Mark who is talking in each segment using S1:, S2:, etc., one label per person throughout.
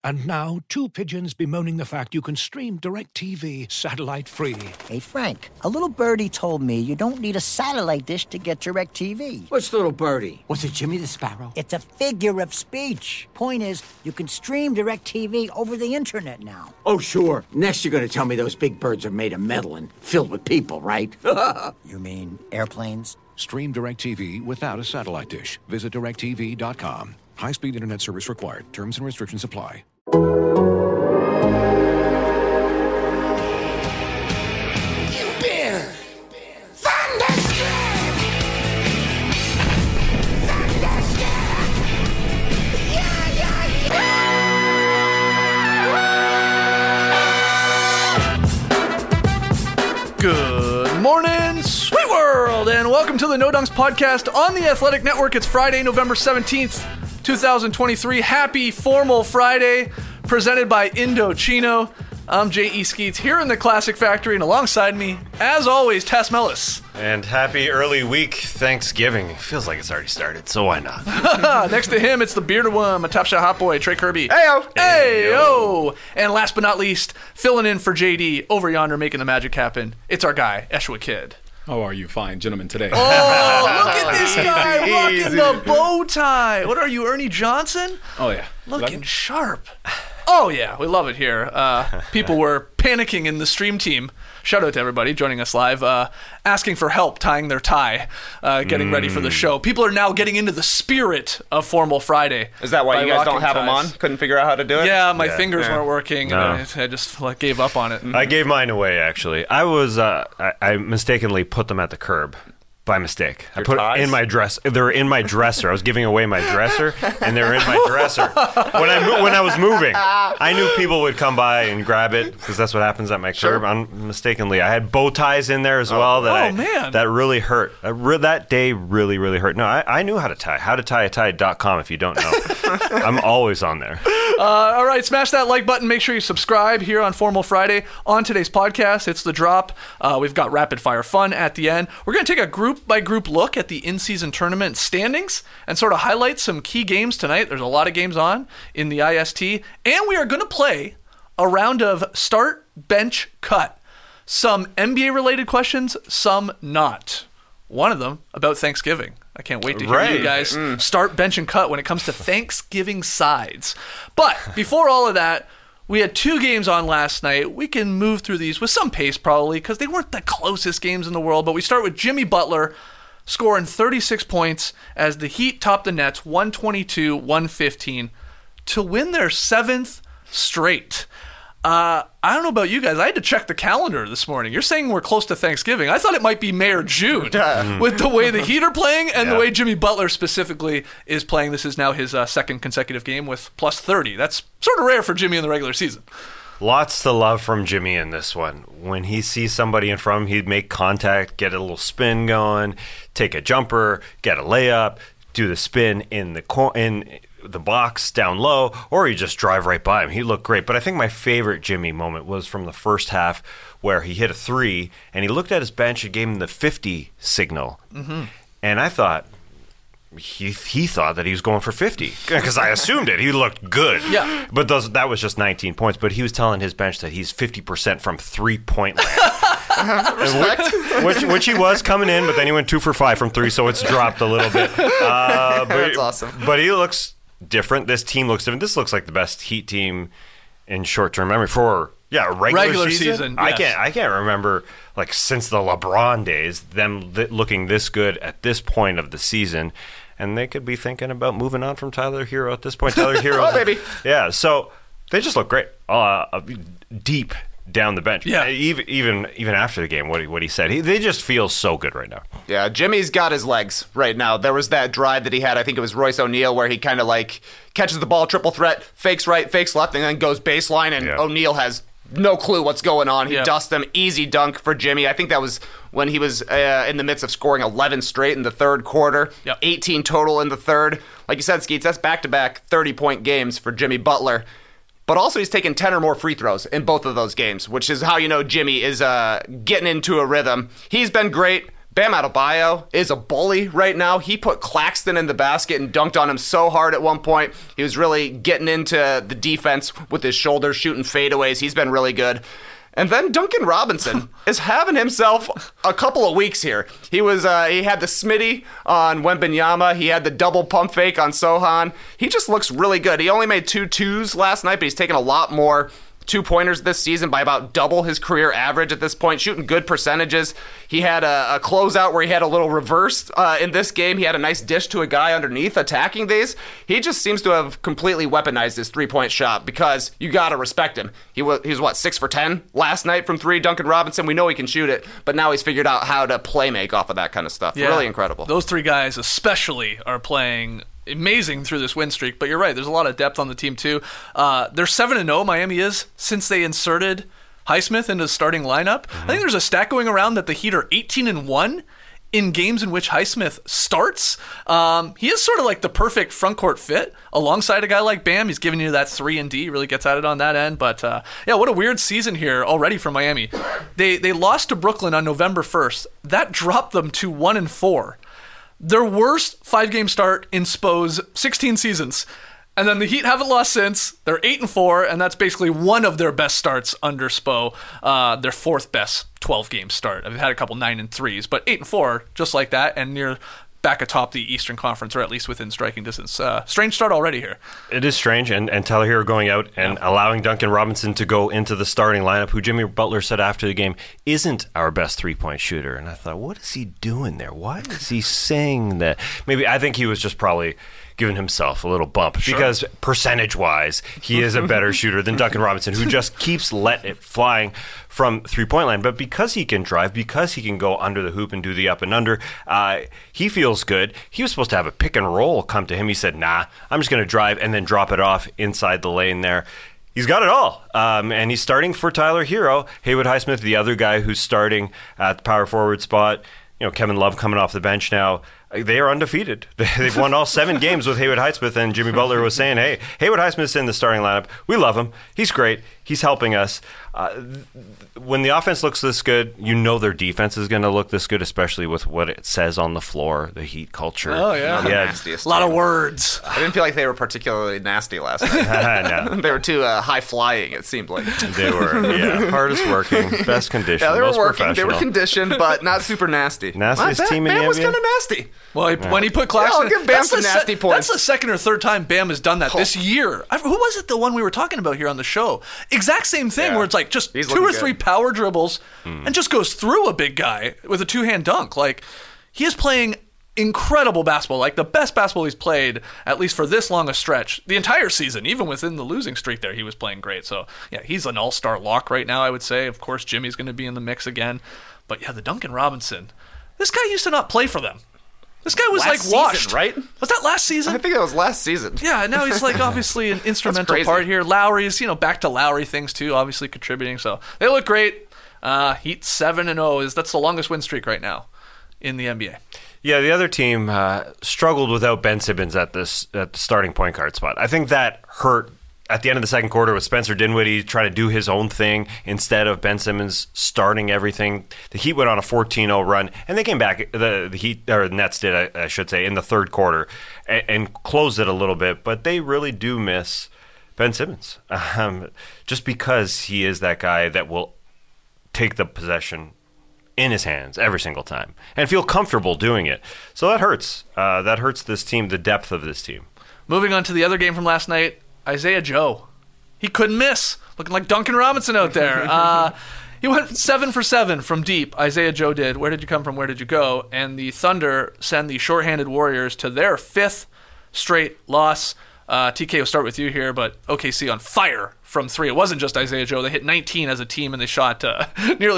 S1: And now, two pigeons bemoaning the fact you can stream DirecTV satellite-free.
S2: Hey, Frank, a little birdie told me you don't need a satellite dish to get DirecTV.
S3: What's little birdie? Was it Jimmy the Sparrow?
S2: It's a figure of speech. Point is, you can stream DirecTV over the internet now.
S3: Oh, sure. Next you're going to tell me those big birds are made of metal and filled with people, right?
S2: You mean airplanes?
S1: Stream DirecTV without a satellite dish. Visit DirecTV.com. High-speed internet service required. Terms and restrictions apply.
S4: Good morning, sweet world, and welcome to the No Dunks podcast on the Athletic Network. It's Friday, November 17th, 2023. Happy Formal Friday, presented by Indochino. I'm J.E. Skeets here in the Classic Factory, and alongside me, as always, Tess Mellis.
S5: And happy early week Thanksgiving. Feels like it's already started, so why not?
S4: Next to him, it's the bearded one, a top shot hot boy, Trey Kirby.
S6: Heyo!
S4: Heyo! And last but not least, filling in for JD over yonder, making the magic happen, it's our guy, Eshwa Kid.
S6: How are you fine gentlemen today?
S4: Oh, look at this guy rocking the bow tie. What are you, Ernie Johnson?
S6: Oh, yeah.
S4: Looking sharp. Oh, yeah, we love it here. People were panicking in the stream team. Shout out to everybody joining us live, asking for help tying their tie, getting ready for the show. People are now getting into the spirit of Formal Friday.
S6: Is that why you guys don't have
S4: ties.
S6: them on? Couldn't figure out how to do it?
S4: Yeah, my fingers weren't working.
S5: No.
S4: And I just gave up on it.
S5: I gave mine away, actually. I was, I mistakenly put them at the curb. By mistake. I put it in my dress. They were in my dresser. I was giving away my dresser, and they were in my dresser. When I was moving, I knew people would come by and grab it, because that's what happens at my curb. Mistakenly, I had bow ties in there as well. That really hurt. That day really, really hurt. No, I knew how to tie. HowToTieAtie.com if you don't know. I'm always on there.
S4: All right, smash that like button. Make sure you subscribe here on Formal Friday. On today's podcast, it's The Drop. We've got rapid fire fun at the end. We're going to take a group-by-group look at the in-season tournament standings and sort of highlight some key games tonight. There's a lot of games on in the IST. And we are going to play a round of start, bench, cut. Some NBA-related questions, some not. One of them about Thanksgiving. I can't wait to hear you guys start, bench, and cut when it comes to Thanksgiving sides. But before all of that, we had two games on last night. We can move through these with some pace probably because they weren't the closest games in the world. But we start with Jimmy Butler scoring 36 points as the Heat topped the Nets 122-115 to win their seventh straight. I don't know about you guys. I had to check the calendar this morning. You're saying we're close to Thanksgiving. I thought it might be May or June with the way the Heat are playing and the way Jimmy Butler specifically is playing. This is now his second consecutive game with plus 30. That's sort of rare for Jimmy in the regular season.
S5: Lots to love from Jimmy in this one. When he sees somebody in front of him, he'd make contact, get a little spin going, take a jumper, get a layup, do the spin in the box down low, or you just drive right by him. He looked great. But I think my favorite Jimmy moment was from the first half where he hit a three and he looked at his bench and gave him the 50 signal. Mm-hmm. And I thought he thought that he was going for 50 because I assumed it. He looked good. Yeah. But that was just 19 points. But he was telling his bench that he's 50% from 3-point land. which he was coming in, but then he went 2 for 5 from 3, so it's dropped a little bit.
S6: That's awesome.
S5: But he looks different. This team looks different. This looks like the best Heat team in short-term memory for regular season. Yes. I can't remember since the LeBron days them looking this good at this point of the season, and they could be thinking about moving on from Tyler Hero at this point. Tyler Hero,
S6: baby,
S5: yeah. So they just look great, deep down the bench. Yeah, even after the game, what he said, they just feel so good right now.
S6: Yeah, Jimmy's got his legs right now. There was that drive that he had, I think it was Royce O'Neal, where he kind of catches the ball, triple threat, fakes right, fakes left, and then goes baseline, and O'Neal has no clue what's going on. He dusts him. Easy dunk for Jimmy. I think that was when he was in the midst of scoring 11 straight in the third quarter, 18 total in the third. Like you said, Skeets, that's back-to-back 30-point games for Jimmy Butler. But also he's taken 10 or more free throws in both of those games, which is how you know Jimmy is getting into a rhythm. He's been great. Bam Adebayo is a bully right now. He put Claxton in the basket and dunked on him so hard at one point. He was really getting into the defense with his shoulders, shooting fadeaways. He's been really good. And then Duncan Robinson is having himself a couple of weeks here. He had the Smitty on Wembanyama. He had the double pump fake on Sohan. He just looks really good. He only made 2 twos last night, but he's taken a lot more 2-pointers this season by about double his career average at this point, shooting good percentages. He had a closeout where he had a little reverse in this game. He had a nice dish to a guy underneath attacking these. He just seems to have completely weaponized his 3-point shot because you got to respect him. He was 6 for 10 last night from 3, Duncan Robinson. We know he can shoot it, but now he's figured out how to play make off of that kind of stuff. Yeah. Really incredible.
S4: Those 3 guys especially are playing amazing through this win streak, but you're right, there's a lot of depth on the team too. They're 7-0, Miami is, since they inserted Highsmith into the starting lineup. I think there's a stat going around that the Heat are 18-1 in games in which Highsmith starts. He is sort of like the perfect frontcourt fit alongside a guy like Bam. He's giving you that 3-and-D, really gets at it on that end. But yeah, what a weird season here already for Miami. They lost to Brooklyn on November 1st. That dropped them to 1-4. Their worst 5-game start in Spo's 16 seasons. And then the Heat haven't lost since. They're 8-4, and that's basically one of their best starts under Spo. Their 4th best 12-game start. They've had a couple 9-3s, but 8-4, just like that, and near back atop the Eastern Conference, or at least within striking distance. Strange start already here.
S5: It is strange, and Tyler Hero going out and allowing Duncan Robinson to go into the starting lineup, who Jimmy Butler said after the game isn't our best 3-point shooter. And I thought, what is he doing there? Why is he saying that? Maybe I think he was just probably giving himself a little bump because percentage-wise, he is a better shooter than Duncan Robinson, who just keeps letting it flying from 3-point line. But because he can drive, because he can go under the hoop and do the up and under, he feels good. He was supposed to have a pick and roll come to him. He said, nah, I'm just going to drive and then drop it off inside the lane there. He's got it all, and he's starting for Tyler Hero. Haywood Highsmith, the other guy who's starting at the power forward spot. You know, Kevin Love coming off the bench now. They are undefeated. They've won all 7 games with Haywood Highsmith, and Jimmy Butler was saying, hey, Haywood Highsmith's in the starting lineup. We love him. He's great. He's helping us. When the offense looks this good, you know their defense is going to look this good, especially with what it says on the floor, the Heat culture.
S4: Oh, yeah. A lot of words.
S6: I didn't feel like they were particularly nasty last night.
S5: No.
S6: They were too high-flying, it seemed like.
S5: They were, hardest working, best conditioned,
S6: yeah, they were
S5: most
S6: working.
S5: professional.
S6: They were conditioned, but not super nasty.
S5: Nastiest team in the NBA?
S6: Bam was kind of nasty.
S4: Well, when he put Claxton,
S6: I'll give Bam some nasty points.
S4: That's the 2nd or 3rd time Bam has done that this year. Who was it? The one we were talking about here on the show? Exact same thing, where it's like just 2 or 3 power dribbles and just goes through a big guy with a 2-hand dunk. Like, he is playing incredible basketball, like the best basketball he's played, at least for this long a stretch, the entire season. Even within the losing streak there, he was playing great. So, yeah, he's an all-star lock right now, I would say. Of course, Jimmy's going to be in the mix again. But, yeah, the Duncan Robinson, this guy used to not play for them. This guy was
S6: last
S4: like washed,
S6: season, right?
S4: Was that last season?
S6: I think that was last season.
S4: Yeah, now he's like obviously an instrumental part here. Lowry's, back to Lowry things too, obviously contributing. So they look great. Heat 7-0 that's the longest win streak right now in the NBA.
S5: Yeah, the other team struggled without Ben Simmons at the starting point guard spot. I think that hurt at the end of the second quarter with Spencer Dinwiddie trying to do his own thing instead of Ben Simmons starting everything. The Heat went on a 14-0 run, and they came back. The Heat, or the Nets did, I should say, in the third quarter and closed it a little bit. But they really do miss Ben Simmons, just because he is that guy that will take the possession in his hands every single time and feel comfortable doing it. So that hurts. That hurts this team, the depth of this team.
S4: Moving on to the other game from last night, Isaiah Joe. He couldn't miss. Looking like Duncan Robinson out there. He went 7 for 7 from deep. Isaiah Joe did. Where did you come from? Where did you go? And the Thunder send the shorthanded Warriors to their 5th straight loss. TK, we'll start with you here, but OKC on fire from 3. It wasn't just Isaiah Joe. They hit 19 as a team, and they shot nearly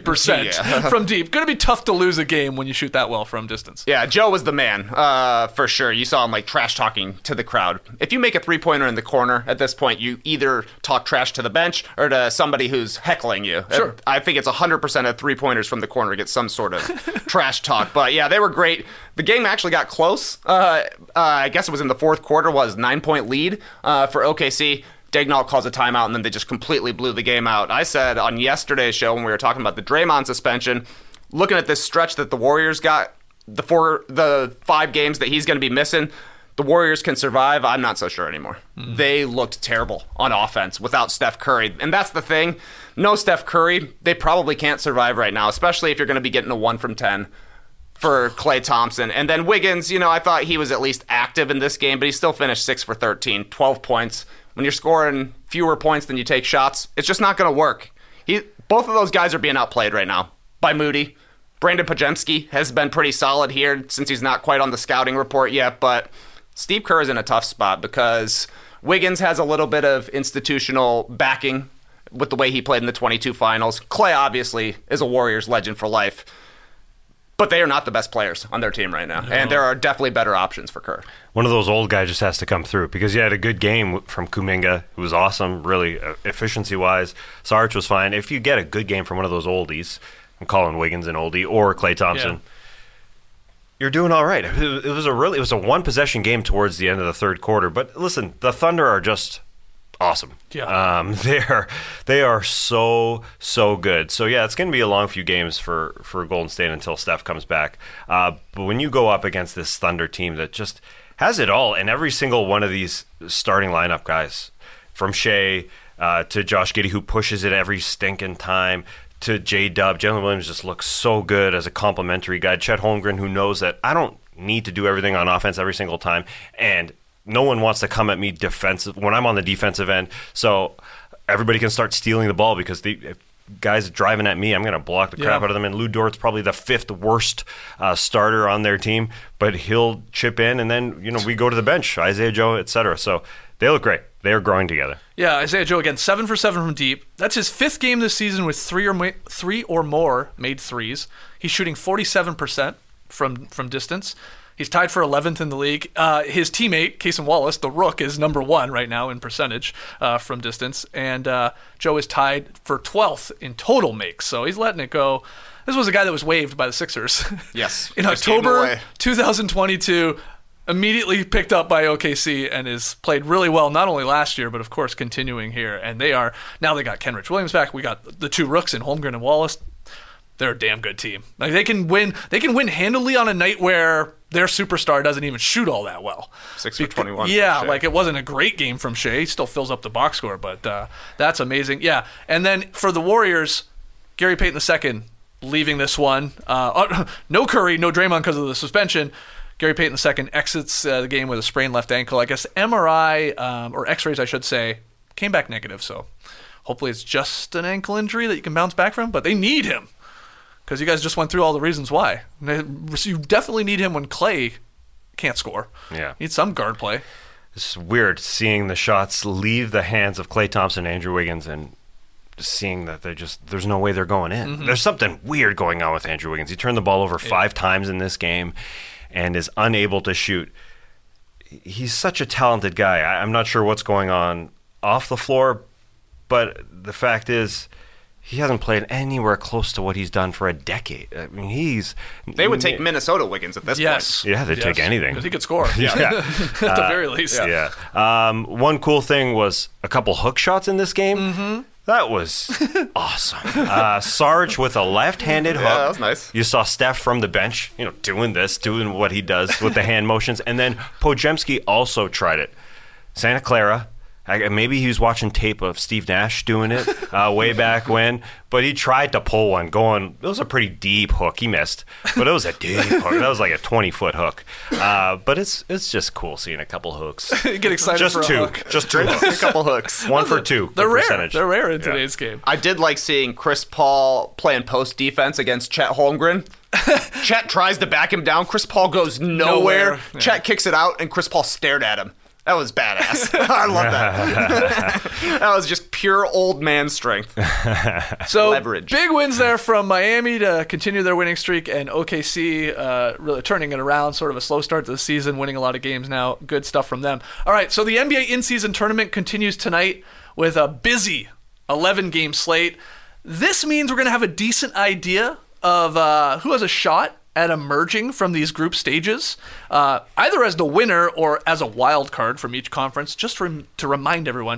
S4: 60% from deep. Going to be tough to lose a game when you shoot that well from distance.
S6: Yeah, Joe was the man, for sure. You saw him like trash talking to the crowd. If you make a 3-pointer in the corner at this point, you either talk trash to the bench or to somebody who's heckling you.
S4: Sure.
S6: I think it's 100% of 3-pointers from the corner get some sort of trash talk. But yeah, they were great. The game actually got close. I guess it was in the fourth quarter, was 9-point lead for OKC. Daigneault calls a timeout, and then they just completely blew the game out. I said on yesterday's show when we were talking about the Draymond suspension, looking at this stretch that the Warriors got, the 5 games that he's going to be missing, the Warriors can survive. I'm not so sure anymore. They looked terrible on offense without Steph Curry. And that's the thing. No Steph Curry, they probably can't survive right now, especially if you're going to be getting a 1 from 10 for Klay Thompson. And then Wiggins, I thought he was at least active in this game, but he still finished 6 for 13, 12 points. When you're scoring fewer points than you take shots, it's just not going to work. Both of those guys are being outplayed right now by Moody. Brandon Podziemski has been pretty solid here since he's not quite on the scouting report yet, but Steve Kerr is in a tough spot because Wiggins has a little bit of institutional backing with the way he played in the 22 finals. Klay obviously is a Warriors legend for life, but they are not the best players on their team right now, and there are definitely better options for Kerr.
S5: One of those old guys just has to come through because you had a good game from Kuminga, who was awesome, really efficiency-wise. Sarge was fine. If you get a good game from one of those oldies, I'm calling Wiggins an oldie, or Klay Thompson, you're doing all right. It was a one-possession game towards the end of the third quarter. But listen, the Thunder are just awesome.
S4: Yeah.
S5: They are so good. So yeah, it's going to be a long few games for Golden State until Steph comes back. But when you go up against this Thunder team that just has it all, and every single one of these starting lineup guys, from Shea to Josh Giddey, who pushes it every stinking time, to J-Dub. Jalen Williams just looks so good as a complimentary guy. Chet Holmgren, who knows that I don't need to do everything on offense every single time, and no one wants to come at me defensive when I'm on the defensive end. So everybody can start stealing the ball because the guys driving at me, I'm going to block the crap out of them. And Lou Dort's probably the 5th worst starter on their team, but he'll chip in, and then we go to the bench, Isaiah Joe, etc. So they look great. They are growing together.
S4: Yeah, Isaiah Joe again, 7 for 7 from deep. That's his 5th game this season with 3 or more made threes. He's shooting 47% from distance. He's tied for 11th in the league. His teammate, Cason Wallace, the Rook, is number 1 right now in percentage from distance. And Joe is tied for 12th in total makes. So he's letting it go. This was a guy that was waived by the Sixers.
S6: Yes.
S4: In October 2022, immediately picked up by OKC and has played really well, not only last year, but of course continuing here. And they got Kenrich Williams back. We got the 2 Rooks in Holmgren and Wallace. They're a damn good team. Like they can win handily on a night where their superstar doesn't even shoot all that well.
S6: 6 for 21.
S4: Yeah, like it wasn't a great game from Shea. He still fills up the box score, but that's amazing. Yeah, and then for the Warriors, Gary Payton II leaving this one. No Curry, no Draymond because of the suspension. Gary Payton II exits the game with a sprained left ankle. I guess MRI, or X-rays I should say, came back negative, so hopefully it's just an ankle injury that you can bounce back from, but they need him. Because you guys just went through all the reasons why. You definitely need him when Klay can't score.
S5: Yeah.
S4: Need some guard play.
S5: It's weird seeing the shots leave the hands of Klay Thompson and Andrew Wiggins and seeing that there's no way they're going in. Mm-hmm. There's something weird going on with Andrew Wiggins. He turned the ball over 5 times in this game and is unable to shoot. He's such a talented guy. I'm not sure what's going on off the floor, but the fact is, he hasn't played anywhere close to what he's done for a decade. I mean,
S6: they would take Minnesota Wiggins at this point.
S5: Yeah, they'd take anything.
S4: Because he could score.
S5: Yeah.
S4: At the very least.
S5: Yeah. One cool thing was a couple hook shots in this game. Mm-hmm. That was awesome. Sarge with a left-handed hook.
S6: Yeah, that was nice.
S5: You saw Steph from the bench, doing what he does with the hand motions. And then Podziemski also tried it. Santa Clara. Maybe he was watching tape of Steve Nash doing it way back when, but he tried to pull one going. It was a pretty deep hook. He missed, but it was a deep hook. That was like a 20-foot hook. But it's just cool seeing a couple hooks.
S4: Get excited
S5: just
S4: for
S5: two.
S4: a hook.
S5: Just 2
S6: a couple hooks.
S5: 1 for 2.
S4: They're rare.
S5: Percentage.
S4: They're rare in today's game.
S6: I did like seeing Chris Paul playing post defense against Chet Holmgren. Chet tries to back him down. Chris Paul goes nowhere.
S4: Yeah.
S6: Chet kicks it out, and Chris Paul stared at him. That was badass. I love that. That was just pure old man strength.
S4: So
S6: leverage.
S4: Big wins there from Miami to continue their winning streak, and OKC really turning it around. Sort of a slow start to the season, winning a lot of games now. Good stuff from them. All right, so the NBA in-season tournament continues tonight with a busy 11-game slate. This means we're going to have a decent idea of who has a shot at emerging from these group stages, either as the winner or as a wild card from each conference. Just to remind everyone,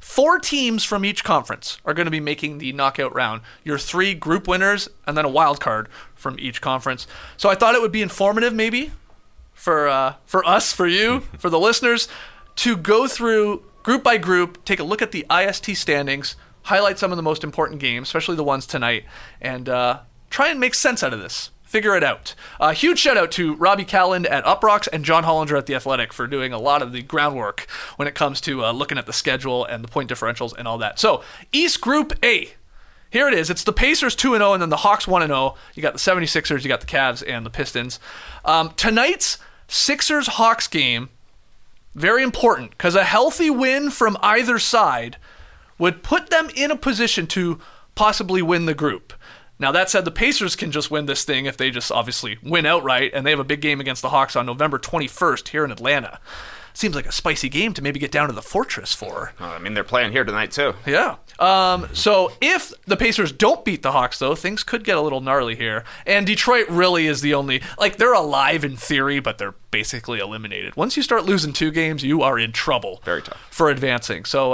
S4: 4 teams from each conference are going to be making the knockout round. Your 3 group winners and then a wild card from each conference. So I thought it would be informative maybe for us, for you, for the listeners, to go through group by group, take a look at the IST standings, highlight some of the most important games, especially the ones tonight, and try and make sense out of this. Figure it out. Huge shout out to Robbie Calland at Uprocks and John Hollinger at The Athletic for doing a lot of the groundwork when it comes to looking at the schedule and the point differentials and all that. So, East Group A. Here it is. It's the Pacers 2-0 and then the Hawks 1-0. You got the 76ers, you got the Cavs, and the Pistons. Tonight's Sixers-Hawks game, very important, because a healthy win from either side would put them in a position to possibly win the group. Now, that said, the Pacers can just win this thing if they just obviously win outright, and they have a big game against the Hawks on November 21st here in Atlanta. Seems like a spicy game to maybe get down to the Fortress for.
S6: I mean, they're playing here tonight, too.
S4: Yeah. So if the Pacers don't beat the Hawks, though, things could get a little gnarly here. And Detroit really is the only... Like, they're alive in theory, but they're basically eliminated. Once you start losing 2 games, you are in trouble.
S6: Very tough.
S4: For advancing. So,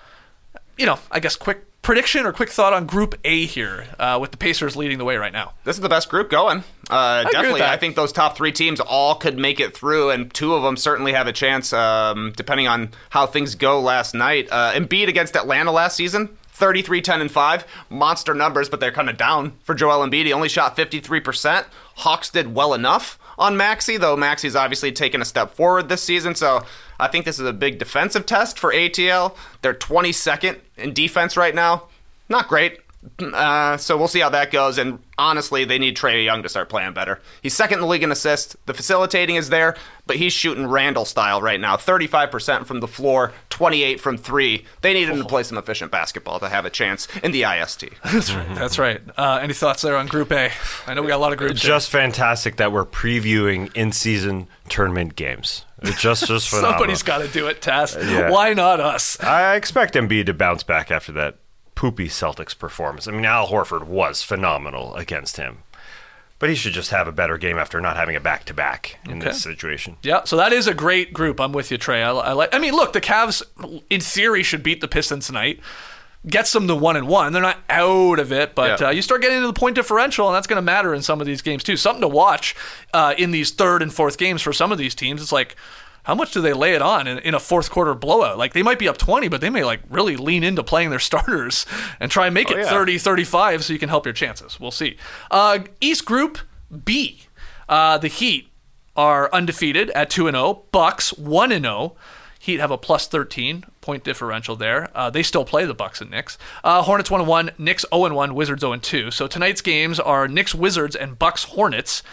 S4: I guess quick prediction or quick thought on Group A here, with the Pacers leading the way right now.
S6: This is the best group going. Definitely.
S4: that.
S6: I think those top 3 teams all could make it through, and 2 of them certainly have a chance, depending on how things go last night. Embiid against Atlanta last season, 33, 10, and 5. Monster numbers, but they're kind of down for Joel Embiid. He only shot 53%. Hawks did well enough on Maxey, though Maxey's obviously taken a step forward this season, so I think this is a big defensive test for ATL. They're 22nd in defense right now. Not great. So we'll see how that goes. And honestly, they need Trae Young to start playing better. He's second in the league in assists. The facilitating is there, but he's shooting Randall style right now. 35% from the floor, 28 from 3. They need him to play some efficient basketball to have a chance in the IST.
S4: That's right. Any thoughts there on Group A? I know we got a lot of groups.
S5: Just fantastic that we're previewing in-season tournament games. It's just phenomenal.
S4: Somebody's got to do it, Tass.
S5: Yeah.
S4: Why not us?
S5: I expect Embiid to bounce back after that poopy Celtics performance. I mean, Al Horford was phenomenal against him, but he should just have a better game after not having a back-to-back in this situation.
S4: Yeah, so that is a great group. I'm with you, Trey. I mean, look, the Cavs, in theory, should beat the Pistons tonight. Gets them to 1-1. They're not out of it, but you start getting into the point differential, and that's going to matter in some of these games, too. Something to watch in these third and fourth games for some of these teams. It's like, how much do they lay it on in a fourth quarter blowout? Like, they might be up 20, but they may really lean into playing their starters and try and make it 30, 35 so you can help your chances. We'll see. East Group B. The Heat are undefeated at 2-0. Bucks 1-0. Heat have a plus 13 point differential there. They still play the Bucks and Knicks. Hornets 1-1. Knicks 0-1. Wizards 0-2. So tonight's games are Knicks Wizards and Bucks Hornets.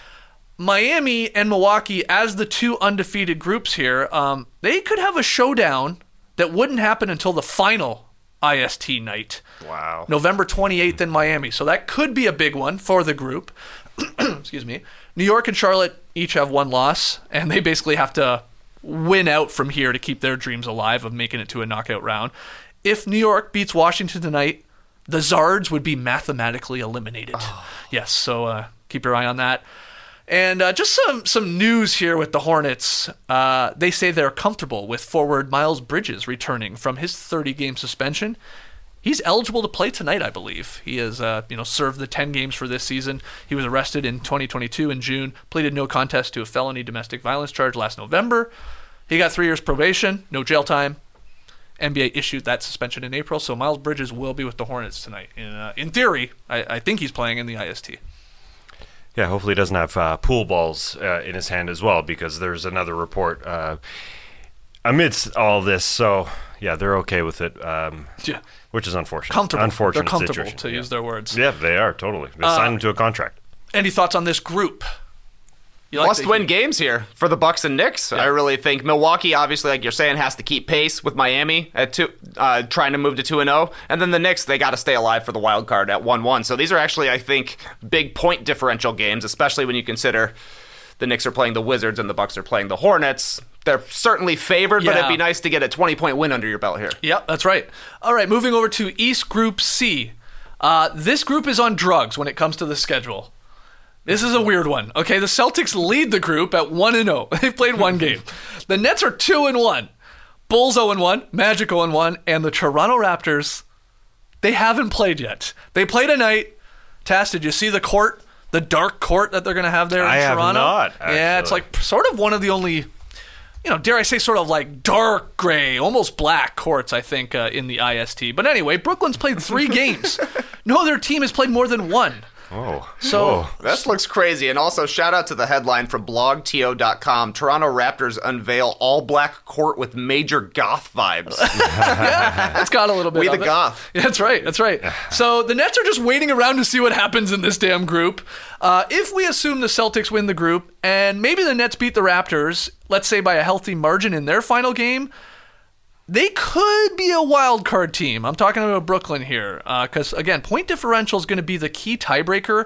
S4: Miami and Milwaukee, as the 2 undefeated groups here, they could have a showdown that wouldn't happen until the final IST night.
S5: Wow.
S4: November 28th in Miami. So that could be a big one for the group. Excuse me. New York and Charlotte each have 1 loss, and they basically have to win out from here to keep their dreams alive of making it to a knockout round. If New York beats Washington tonight, the Zards would be mathematically eliminated. Yes, so keep your eye on that. And just some news here with the Hornets. They say they're comfortable with forward Miles Bridges returning from his 30-game suspension. He's eligible to play tonight, I believe. He has served the 10 games for this season. He was arrested in 2022 in June, pleaded no contest to a felony domestic violence charge last November. He got 3 years probation, no jail time. NBA issued that suspension in April, so Miles Bridges will be with the Hornets tonight. In theory, I think he's playing in the IST.
S5: Yeah, hopefully he doesn't have pool balls in his hand as well, because there's another report amidst all this. So, yeah, they're okay with it, which is unfortunate.
S4: Comfortable.
S5: Unfortunate
S4: They're comfortable,
S5: situation.
S4: to use their words.
S5: Yeah, they are, totally. They signed him to a contract.
S4: Any thoughts on this group?
S6: Must-win games here for the Bucks and Knicks. Yeah. I really think Milwaukee, obviously, like you're saying, has to keep pace with Miami at trying to move to 2-0. And then the Knicks, they got to stay alive for the wild card at 1-1. So these are actually, I think, big point differential games, especially when you consider the Knicks are playing the Wizards and the Bucks are playing the Hornets. They're certainly favored, but it'd be nice to get a 20-point win under your belt here.
S4: Yep, that's right. All right, moving over to East Group C. This group is on drugs when it comes to the schedule. This is a weird one. Okay, the Celtics lead the group at 1-0. They've played 1 game. The Nets are 2-1. Bulls 0-1, Magic 0-1, and the Toronto Raptors, they haven't played yet. They play tonight. Tass, did you see the court, the dark court that they're going to have there in Toronto?
S5: I have not, actually.
S4: Yeah, it's like sort of one of the only, dare I say, sort of like dark gray, almost black courts, I think, in the IST. But anyway, Brooklyn's played 3 games. No other team has played more than 1.
S5: Oh.
S4: So
S6: This looks crazy. And also, shout out to the headline from blogto.com. Toronto Raptors unveil all-black court with major goth vibes.
S4: it's got a little bit
S6: We
S4: of
S6: the
S4: it.
S6: goth.
S4: Yeah, that's right. So the Nets are just waiting around to see what happens in this damn group. If we assume the Celtics win the group, and maybe the Nets beat the Raptors, let's say by a healthy margin in their final game, they could be a wild card team. I'm talking about Brooklyn here. Because, again, point differential is going to be the key tiebreaker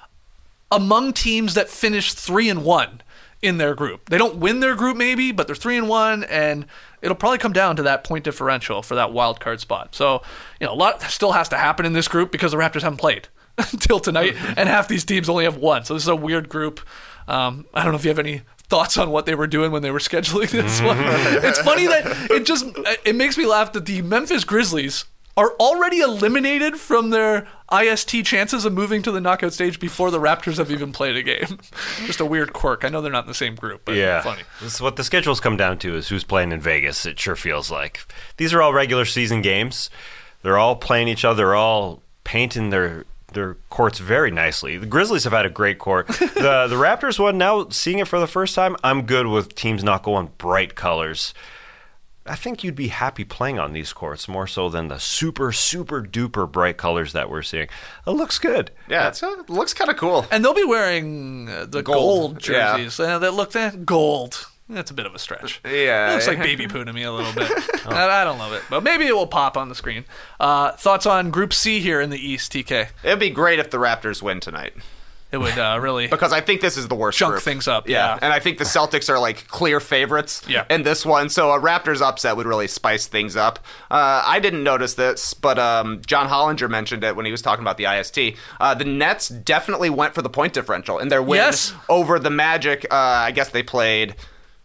S4: among teams that finish 3-1 in their group. They don't win their group maybe, but they're 3-1, and it'll probably come down to that point differential for that wild card spot. So, a lot still has to happen in this group because the Raptors haven't played until tonight, and half these teams only have 1. So this is a weird group. I don't know if you have any thoughts on what they were doing when they were scheduling this one. It's funny that it makes me laugh that the Memphis Grizzlies are already eliminated from their IST chances of moving to the knockout stage before the Raptors have even played a game. Just a weird quirk. I know they're not in the same group, but funny.
S5: This is what the schedules come down to, is who's playing in Vegas. It sure feels like. These are all regular season games. They're all playing each other. They're all painting their courts very nicely. The Grizzlies have had a great court. The Raptors one, now seeing it for the first time, I'm good with teams not going bright colors. I think you'd be happy playing on these courts more so than the super, super duper bright colors that we're seeing. It looks good.
S6: Yeah, it looks kind of cool.
S4: And they'll be wearing the gold jerseys.
S6: Yeah.
S4: That look gold. That's a bit of a stretch.
S6: Yeah.
S4: It looks like baby poo to me a little bit. I don't love it, but maybe it will pop on the screen. Thoughts on Group C here in the East, TK?
S6: It'd be great if the Raptors win tonight.
S4: It would really
S6: because I think this is the worst
S4: chunk
S6: group.
S4: things up.
S6: Yeah, and I think the Celtics are like clear favorites in this one, so a Raptors upset would really spice things up. I didn't notice this, but John Hollinger mentioned it when he was talking about the IST. The Nets definitely went for the point differential in their win over the Magic. I guess they played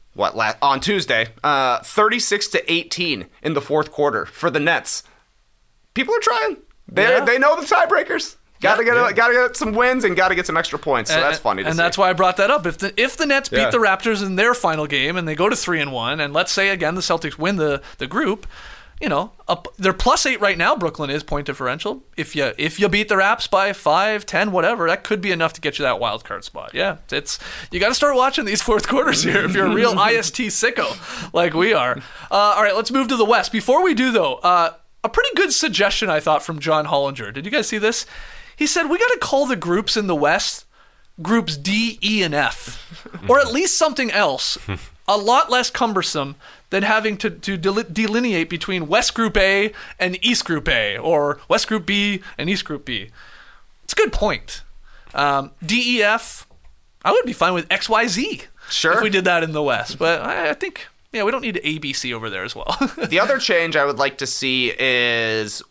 S6: on Tuesday, 36-18 in the fourth quarter for the Nets. People are trying. They know the tiebreakers. Got to get some wins and got to get some extra points. So that's funny to see.
S4: And that's why I brought that up. If the Nets beat the Raptors in their final game and they go to 3-1, and let's say again the Celtics win the group, they're +8 right now. Brooklyn is point differential. If you beat the Raps by 5, 10, whatever, that could be enough to get you that wild card spot. Yeah, you got to start watching these fourth quarters here if you're a real IST sicko like we are. All right, let's move to the West. Before we do though, a pretty good suggestion I thought from John Hollinger. Did you guys see this? He said, we got to call the groups in the West groups D, E, and F. Or at least something else. A lot less cumbersome than having to delineate between West Group A and East Group A, or West Group B and East Group B. It's a good point. D, E, F, I would be fine with X, Y, Z if we did that in the West. But I think, we don't need A, B, C over there as well.
S6: The other change I would like to see is...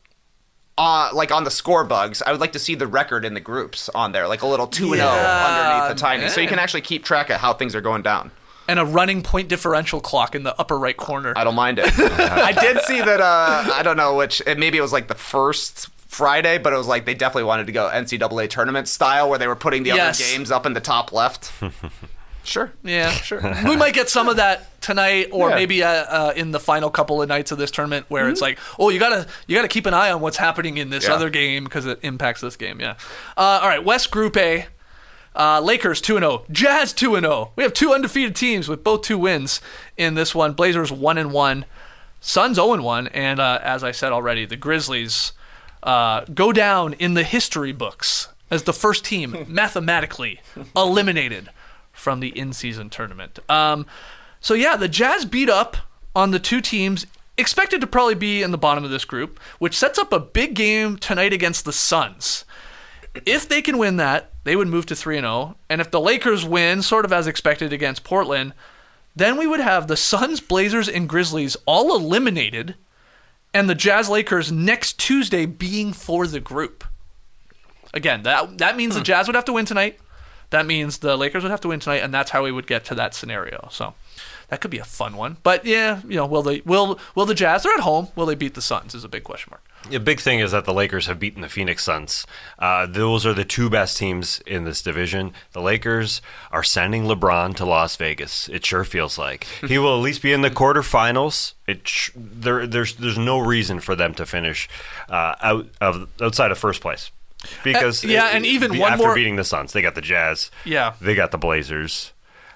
S6: on the score bugs, I would like to see the record in the groups on there, like a little 2-0 underneath the tiny, so you can actually keep track of how things are going down.
S4: And a running point differential clock in the upper right corner.
S6: I don't mind it. I did see that, I don't know maybe it was like the first Friday, but it was like they definitely wanted to go NCAA tournament style where they were putting the other games up in the top left. Sure. Yeah, sure.
S4: We might get some of that tonight, or maybe in the final couple of nights of this tournament, where it's like, oh, you gotta keep an eye on what's happening in this other game because it impacts this game. Yeah. All right, West Group A. Lakers 2-0, Jazz 2-0. We have 2 undefeated teams with both 2 wins in this one. Blazers 1-1, Suns 0-1, and as I said already, the Grizzlies go down in the history books as the first team mathematically eliminated from the in-season tournament. So the Jazz beat up on the 2 teams expected to probably be in the bottom of this group, which sets up a big game tonight against the Suns. If they can win that, they would move to 3-0. And if the Lakers win, sort of as expected against Portland, then we would have the Suns, Blazers, and Grizzlies all eliminated, and the Jazz Lakers next Tuesday being for the group. Again, that means the Jazz would have to win tonight. that means the Lakers would have to win tonight, and that's how we would get to that scenario. So that could be a fun one. But yeah, will the Jazz, they're at home, will they beat the Suns is a big question mark.
S5: The big thing is that the Lakers have beaten the Phoenix Suns. Those are the two best teams in this division. The Lakers are sending LeBron to Las Vegas. It sure feels like. He will at least be in the quarterfinals. There's no reason for them to finish outside of first place. Because
S4: and even one
S5: after
S4: more
S5: beating the Suns, they got the Jazz.
S4: Yeah.
S5: They got the Blazers.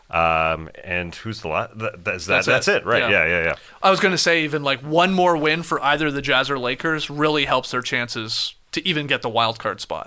S5: And who's the last? That's it, right? Yeah.
S4: I was going to say even like one more win for either the Jazz or Lakers really helps their chances to even get the wild card spot.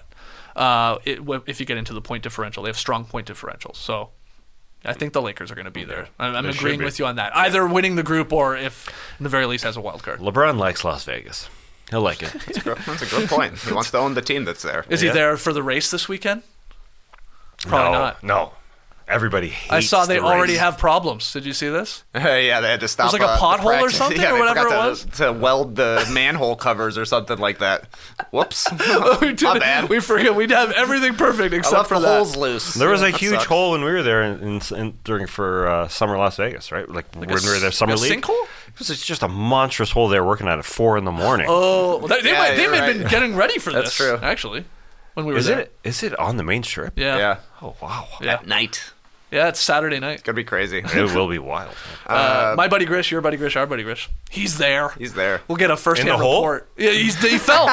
S4: If you get into the point differential, they have strong point differentials. So I think the Lakers are going to be there. I'm agreeing with you on that. Either winning the group or if, in the very least, has a wild card.
S5: LeBron likes Las Vegas. He'll like it.
S6: That's a good point. He wants to own the team that's there.
S4: Is he there for the race this weekend? Probably not.
S5: No. Everybody hates
S4: I saw they
S5: the
S4: already
S5: race.
S4: have problems. Did you see this?
S6: Yeah, they had to stop.
S4: There's like a pothole or something
S6: yeah,
S4: or whatever it
S6: forgot
S4: was.
S6: to weld the manhole covers or something like that. Whoops.
S4: We did
S6: My
S4: it.
S6: bad.
S4: We forget we'd have everything perfect
S6: I
S4: except
S6: left
S4: for
S6: the
S4: that.
S6: holes loose.
S5: There was a
S6: That
S5: huge
S6: sucks.
S5: hole when we were there during Summer Las Vegas, right? Like when we were there, Summer
S4: a
S5: League.
S4: sinkhole?
S5: It was just a monstrous hole they were working at 4 a.m.
S4: Oh, well, they might
S6: you're
S4: have
S6: right.
S4: been getting ready for
S6: That's
S4: this.
S6: true.
S4: Actually, when we were
S5: Is
S4: there.
S5: it on the main strip?
S4: Yeah.
S6: Yeah.
S5: Oh wow.
S4: Yeah.
S6: At night.
S4: Yeah, it's Saturday night.
S6: Could be crazy.
S5: It will be wild.
S4: My buddy Grish, your buddy Grish, our buddy Grish. He's there.
S6: He's there.
S4: We'll get a first-hand
S5: In the hole?
S4: report. Yeah, he fell.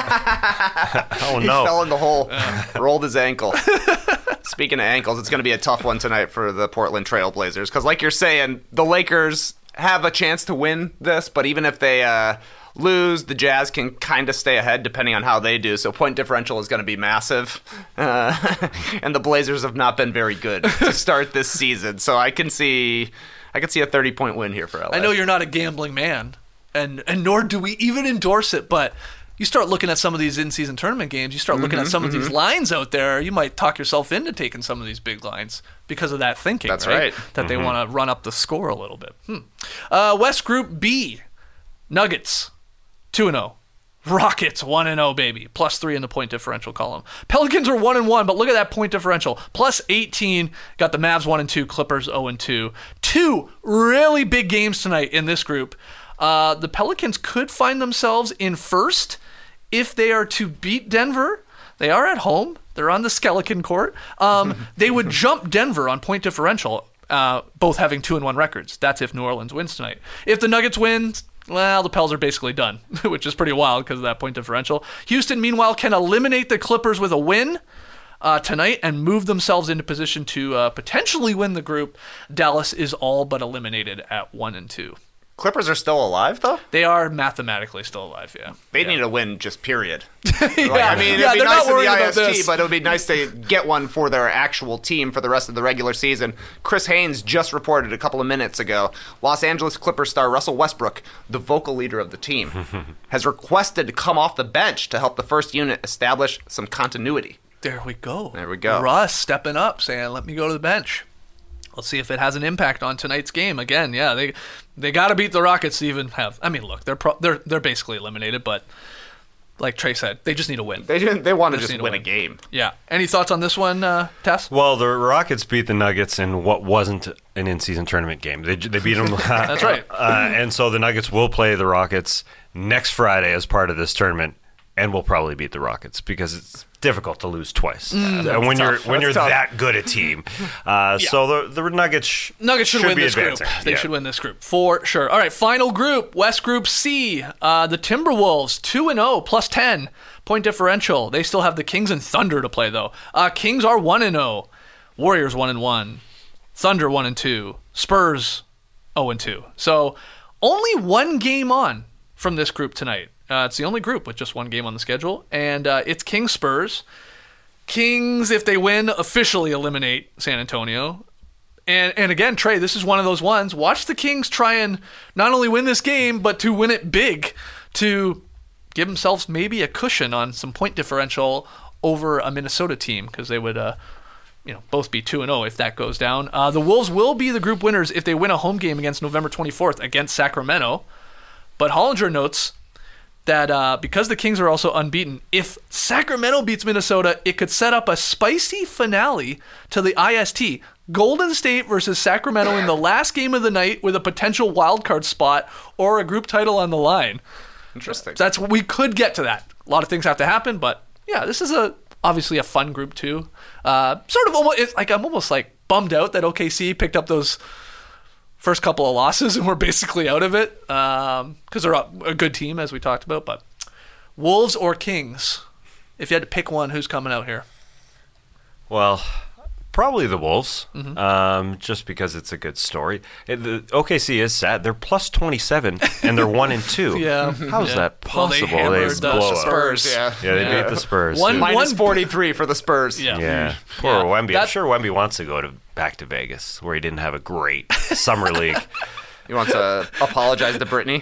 S5: Oh
S6: He
S5: no.
S6: fell in the hole, rolled his ankle. Speaking of ankles, it's going to be a tough one tonight for the Portland Trail Blazers because, like you're saying, the Lakers have a chance to win this, but even if they lose, the Jazz can kind of stay ahead depending on how they do. So point differential is going to be massive, and the Blazers have not been very good to start this season. So I can see a 30-point win here for LA.
S4: I know you're not a gambling man, and nor do we even endorse it, but you start looking at some of these in-season tournament games, you start looking at some of these lines out there, you might talk yourself into taking some of these big lines because of that thinking.
S6: That's right.
S4: That they want to run up the score a little bit. West Group B, Nuggets 2-0. Rockets 1-0, baby. +3 in the point differential column. Pelicans are 1-1, but look at that point differential. +18. Got the Mavs 1-2, Clippers 0-2. Two really big games tonight in this group. The Pelicans could find themselves in first if they are to beat Denver. They are at home. They're on the Skeleton Court. They would jump Denver on point differential, both having 2-1 records. That's if New Orleans wins tonight. If the Nuggets win, well, the Pels are basically done, which is pretty wild because of that point differential. Houston, meanwhile, can eliminate the Clippers with a win tonight and move themselves into position to potentially win the group. Dallas is all but eliminated at 1-2.
S6: Clippers are still alive, though?
S4: They are mathematically still alive, yeah.
S6: They need a win, just period.
S4: Yeah,
S6: I mean,
S4: yeah,
S6: it'd be
S4: they're
S6: nice
S4: not
S6: in
S4: worried
S6: the
S4: about this.
S6: IST, but it would be nice to get one for their actual team for the rest of the regular season. Chris Haynes just reported a couple of minutes ago, Los Angeles Clippers star Russell Westbrook, the vocal leader of the team, has requested to come off the bench to help the first unit establish some continuity.
S4: There we go.
S6: There we go.
S4: Russ stepping up, saying, let me go to the bench. Let's see if it has an impact on tonight's game. Again, yeah, they got to beat the Rockets to even have. I mean, look, they're basically eliminated, but like Trey said, they just need a win.
S6: They want to
S4: just
S6: just
S4: need to
S6: win a
S4: win.
S6: game.
S4: Yeah. Any thoughts on this one, Tess?
S5: Well, the Rockets beat the Nuggets in what wasn't an in-season tournament game. They beat them.
S4: That's right.
S5: And so the Nuggets will play the Rockets next Friday as part of this tournament, and will probably beat the Rockets because it's difficult to lose twice when you're
S6: tough.
S5: that good a team. So the Nuggets should
S4: win
S5: be
S4: this
S5: advancing.
S4: group. They
S5: Yeah.
S4: should win this group for sure. All right, final group, West Group C. The Timberwolves 2-0 +10 point differential. They still have the Kings and Thunder to play though. Kings are 1-0, Warriors 1-1, Thunder 1-2, Spurs 0-2. So only one game on from this group tonight. It's the only group with just one game on the schedule, and it's Kings-Spurs. Kings, if they win, officially eliminate San Antonio. And again, Trey, this is one of those ones. Watch the Kings try and not only win this game, but to win it big, to give themselves maybe a cushion on some point differential over a Minnesota team, because they would both be 2-0 if that goes down. The Wolves will be the group winners if they win a home game against November 24th against Sacramento. But Hollinger notes that because the Kings are also unbeaten, if Sacramento beats Minnesota, it could set up a spicy finale to the IST. Golden State versus Sacramento in the last game of the night with a potential wildcard spot or a group title on the line.
S6: Interesting.
S4: So we could get to that. A lot of things have to happen, but yeah, this is obviously a fun group too. Sort of almost, I'm almost like bummed out that OKC picked up those first couple of losses and we're basically out of it because they're a good team, as we talked about. But Wolves or Kings, if you had to pick one, who's coming out here?
S5: Well, probably the Wolves, just because it's a good story. The OKC is sad. They're plus 27 and they're 1-2.
S4: Yeah,
S5: how's that possible?
S4: Well, they hammered
S5: blow
S4: the
S5: up.
S4: Spurs.
S6: Yeah,
S5: They beat the Spurs.
S6: Minus 43 for the Spurs.
S5: Yeah. Poor Wemby. I'm sure Wemby wants to go back to Vegas, where he didn't have a great summer league.
S6: He wants to apologize to Brittany.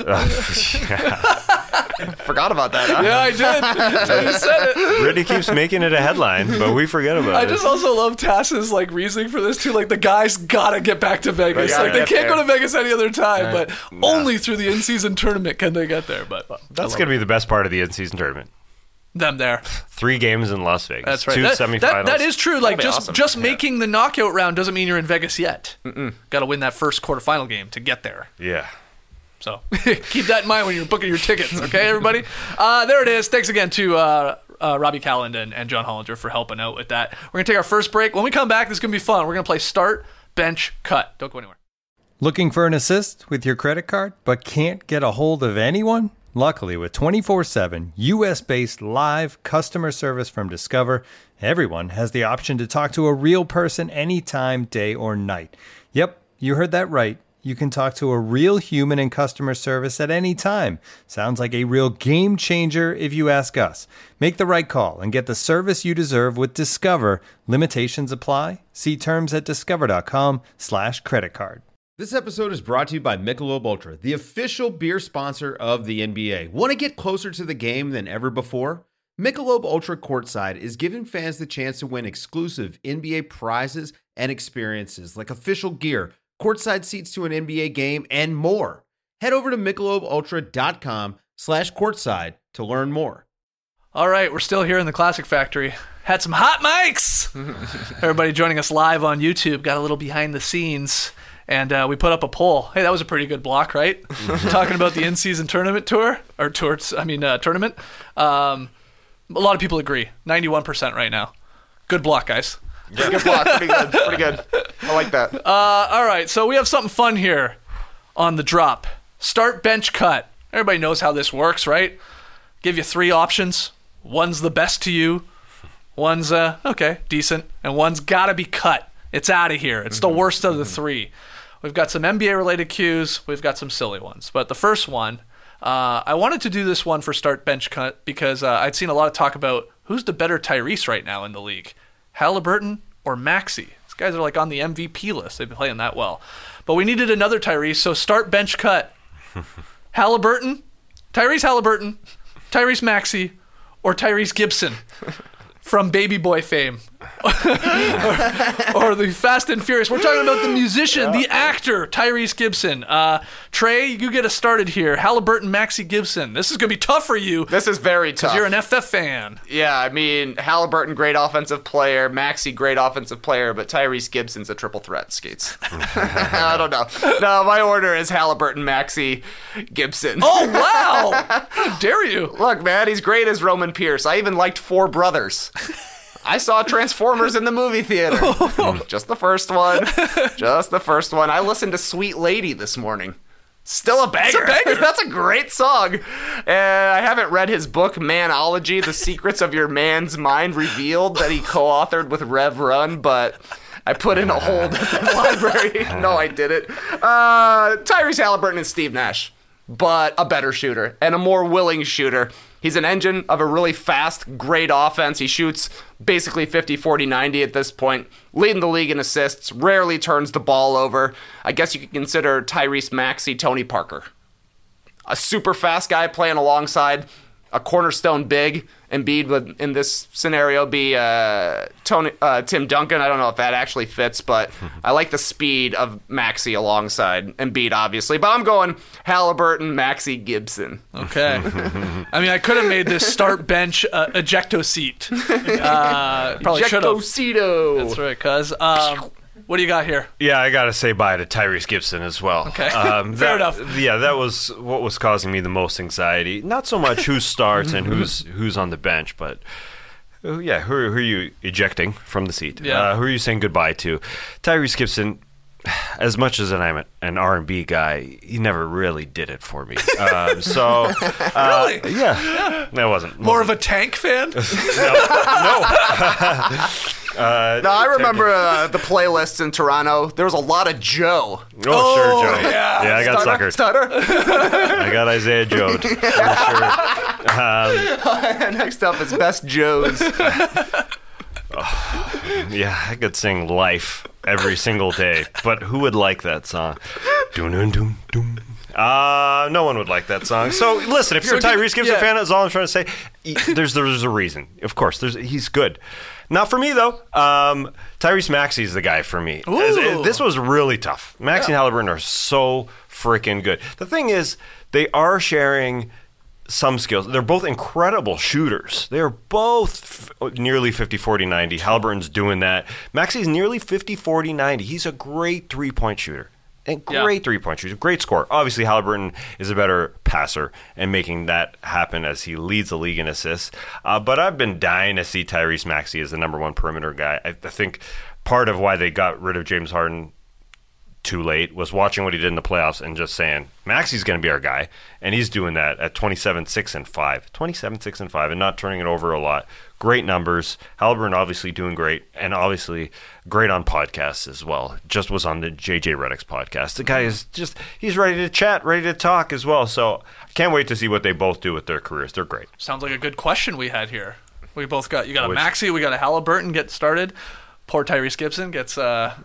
S6: Forgot about that, huh?
S4: Yeah, I did. Until you said it.
S5: Brittany keeps making it a headline, but we forget about it.
S4: I just also love Tass's reasoning for this too. Like, the guys gotta get back to Vegas. They can't go to Vegas any other time, but only through the in-season tournament can they get there. But
S5: that's going to be the best part of the in-season tournament.
S4: Them there.
S5: 3 games in Las Vegas.
S4: That's right.
S5: 2 semifinals.
S4: That is true. Like, just
S6: awesome.
S4: making the knockout round doesn't mean you're in Vegas yet. Got to win that first quarterfinal game to get there.
S5: Yeah.
S4: So keep that in mind when you're booking your tickets, okay, everybody? There it is. Thanks again to Robbie Calland and John Hollinger for helping out with that. We're going to take our first break. When we come back, this is going to be fun. We're going to play Start, Bench, Cut. Don't go anywhere.
S7: Looking for an assist with your credit card but can't get a hold of anyone? Luckily, with 24/7 U.S.-based live customer service from Discover, everyone has the option to talk to a real person anytime, day or night. Yep, you heard that right. You can talk to a real human in customer service at any time. Sounds like a real game changer if you ask us. Make the right call and get the service you deserve with Discover. Limitations apply. See terms at discover.com/creditcard.
S8: This episode is brought to you by Michelob Ultra, the official beer sponsor of the NBA. Want to get closer to the game than ever before? Michelob Ultra Courtside is giving fans the chance to win exclusive NBA prizes and experiences like official gear, courtside seats to an NBA game, and more. Head over to MichelobUltra.com/courtside to learn more.
S4: All right, we're still here in the Classic Factory. Had some hot mics. Everybody joining us live on YouTube got a little behind the scenes. And we put up a poll. Hey, that was a pretty good block, right? Talking about the in-season tournament tournament. A lot of people agree. 91% right now. Good block, guys.
S6: Yeah, good block. Pretty good. Pretty good. I like that.
S4: All right, so we have something fun here on the drop. Start, bench, cut. Everybody knows how this works, right? Give you 3 options. One's the best to you. One's, okay, decent. And one's got to be cut. It's out of here. It's the worst of the 3. We've got some NBA-related cues. We've got some silly ones. But the first one, I wanted to do this one for Start, Bench, Cut because I'd seen a lot of talk about who's the better Tyrese right now in the league, Halliburton or Maxey. These guys are like on the MVP list. They've been playing that well. But we needed another Tyrese, so Start, Bench, Cut. Halliburton, Tyrese Halliburton, Tyrese Maxey, or Tyrese Gibson from Baby Boy fame. or the Fast and Furious. We're talking about the musician, the actor, Tyrese Gibson. Trey, you get us started here. Halliburton, Maxey, Gibson. This is going to be tough for you.
S6: This is very tough.
S4: Because you're an FF fan.
S6: Yeah, I mean, Halliburton, great offensive player. Maxey, great offensive player. But Tyrese Gibson's a triple threat, Skates. I don't know. No, my order is Halliburton, Maxey, Gibson.
S4: Oh, wow. How dare you?
S6: Look, man, he's great as Roman Pierce. I even liked 4 Brothers. I saw Transformers in the movie theater. Just the first one. Just the first one. I listened to Sweet Lady this morning. Still a banger. That's a great song. I haven't read his book, Manology, The Secrets of Your Man's Mind Revealed, that he co-authored with Rev Run, but I put in a hold at the library. No, I didn't. Tyrese Halliburton and Steve Nash, but a better shooter and a more willing shooter. He's an engine of a really fast, great offense. He shoots basically 50, 40, 90 at this point, leading the league in assists, rarely turns the ball over. I guess you could consider Tyrese Maxey Tony Parker. A super fast guy playing alongside a cornerstone big. Embiid would, in this scenario, be Tim Duncan. I don't know if that actually fits, but I like the speed of Maxey alongside Embiid, obviously. But I'm going Halliburton, Maxey, Gibson.
S4: Okay. I mean, I could have made this start bench ejecto seat. Probably should have.
S6: Ejecto-cito.
S4: That's right, cuz. What do you got here?
S5: Yeah, I got to say bye to Tyrese Gibson as well.
S4: Okay. Fair enough.
S5: Yeah, that was what was causing me the most anxiety. Not so much who starts and who's on the bench, but who are you ejecting from the seat?
S4: Yeah.
S5: Who are you saying goodbye to? Tyrese Gibson, as much as I'm an R&B guy, he never really did it for me. Really? Yeah. That wasn't.
S4: More of a Tank fan?
S5: No.
S6: No, I remember the playlists in Toronto. There was a lot of Joe.
S5: Oh, sure, Joe.
S6: Yeah,
S5: I got
S6: Stutter.
S5: I got Isaiah Joe. For sure.
S6: Next up is Best Joes.
S5: Yeah, I could sing Life every single day, but who would like that song? Doom, doom, doom, doom. No one would like that song. So listen, if you're a Tyrese Gibson fan, that's all I'm trying to say. There's a reason. Of course, he's good. Not for me, though. Tyrese Maxey is the guy for me. This was really tough. Maxey and Halliburton are so freaking good. The thing is, they are sharing some skills. They're both incredible shooters. They are both nearly 50-40-90. Halliburton's doing that. Maxey's nearly 50-40-90. He's a great three-point shooter. And great three-point shooter, great scorer. Obviously, Halliburton is a better passer and making that happen as he leads the league in assists. But I've been dying to see Tyrese Maxey as the number one perimeter guy. I think part of why they got rid of James Harden too late was watching what he did in the playoffs and just saying, Maxey's going to be our guy. And he's doing that at 27-6-5. 27-6-5 and not turning it over a lot. Great numbers. Halliburton obviously doing great and obviously great on podcasts as well. Just was on the JJ Redick's podcast. The guy is he's ready to chat, ready to talk as well. So I can't wait to see what they both do with their careers. They're great.
S4: Sounds like a good question we had here. We both got, you got a Maxey, we got a Halliburton get started. Poor Tyrese Gibson gets cut,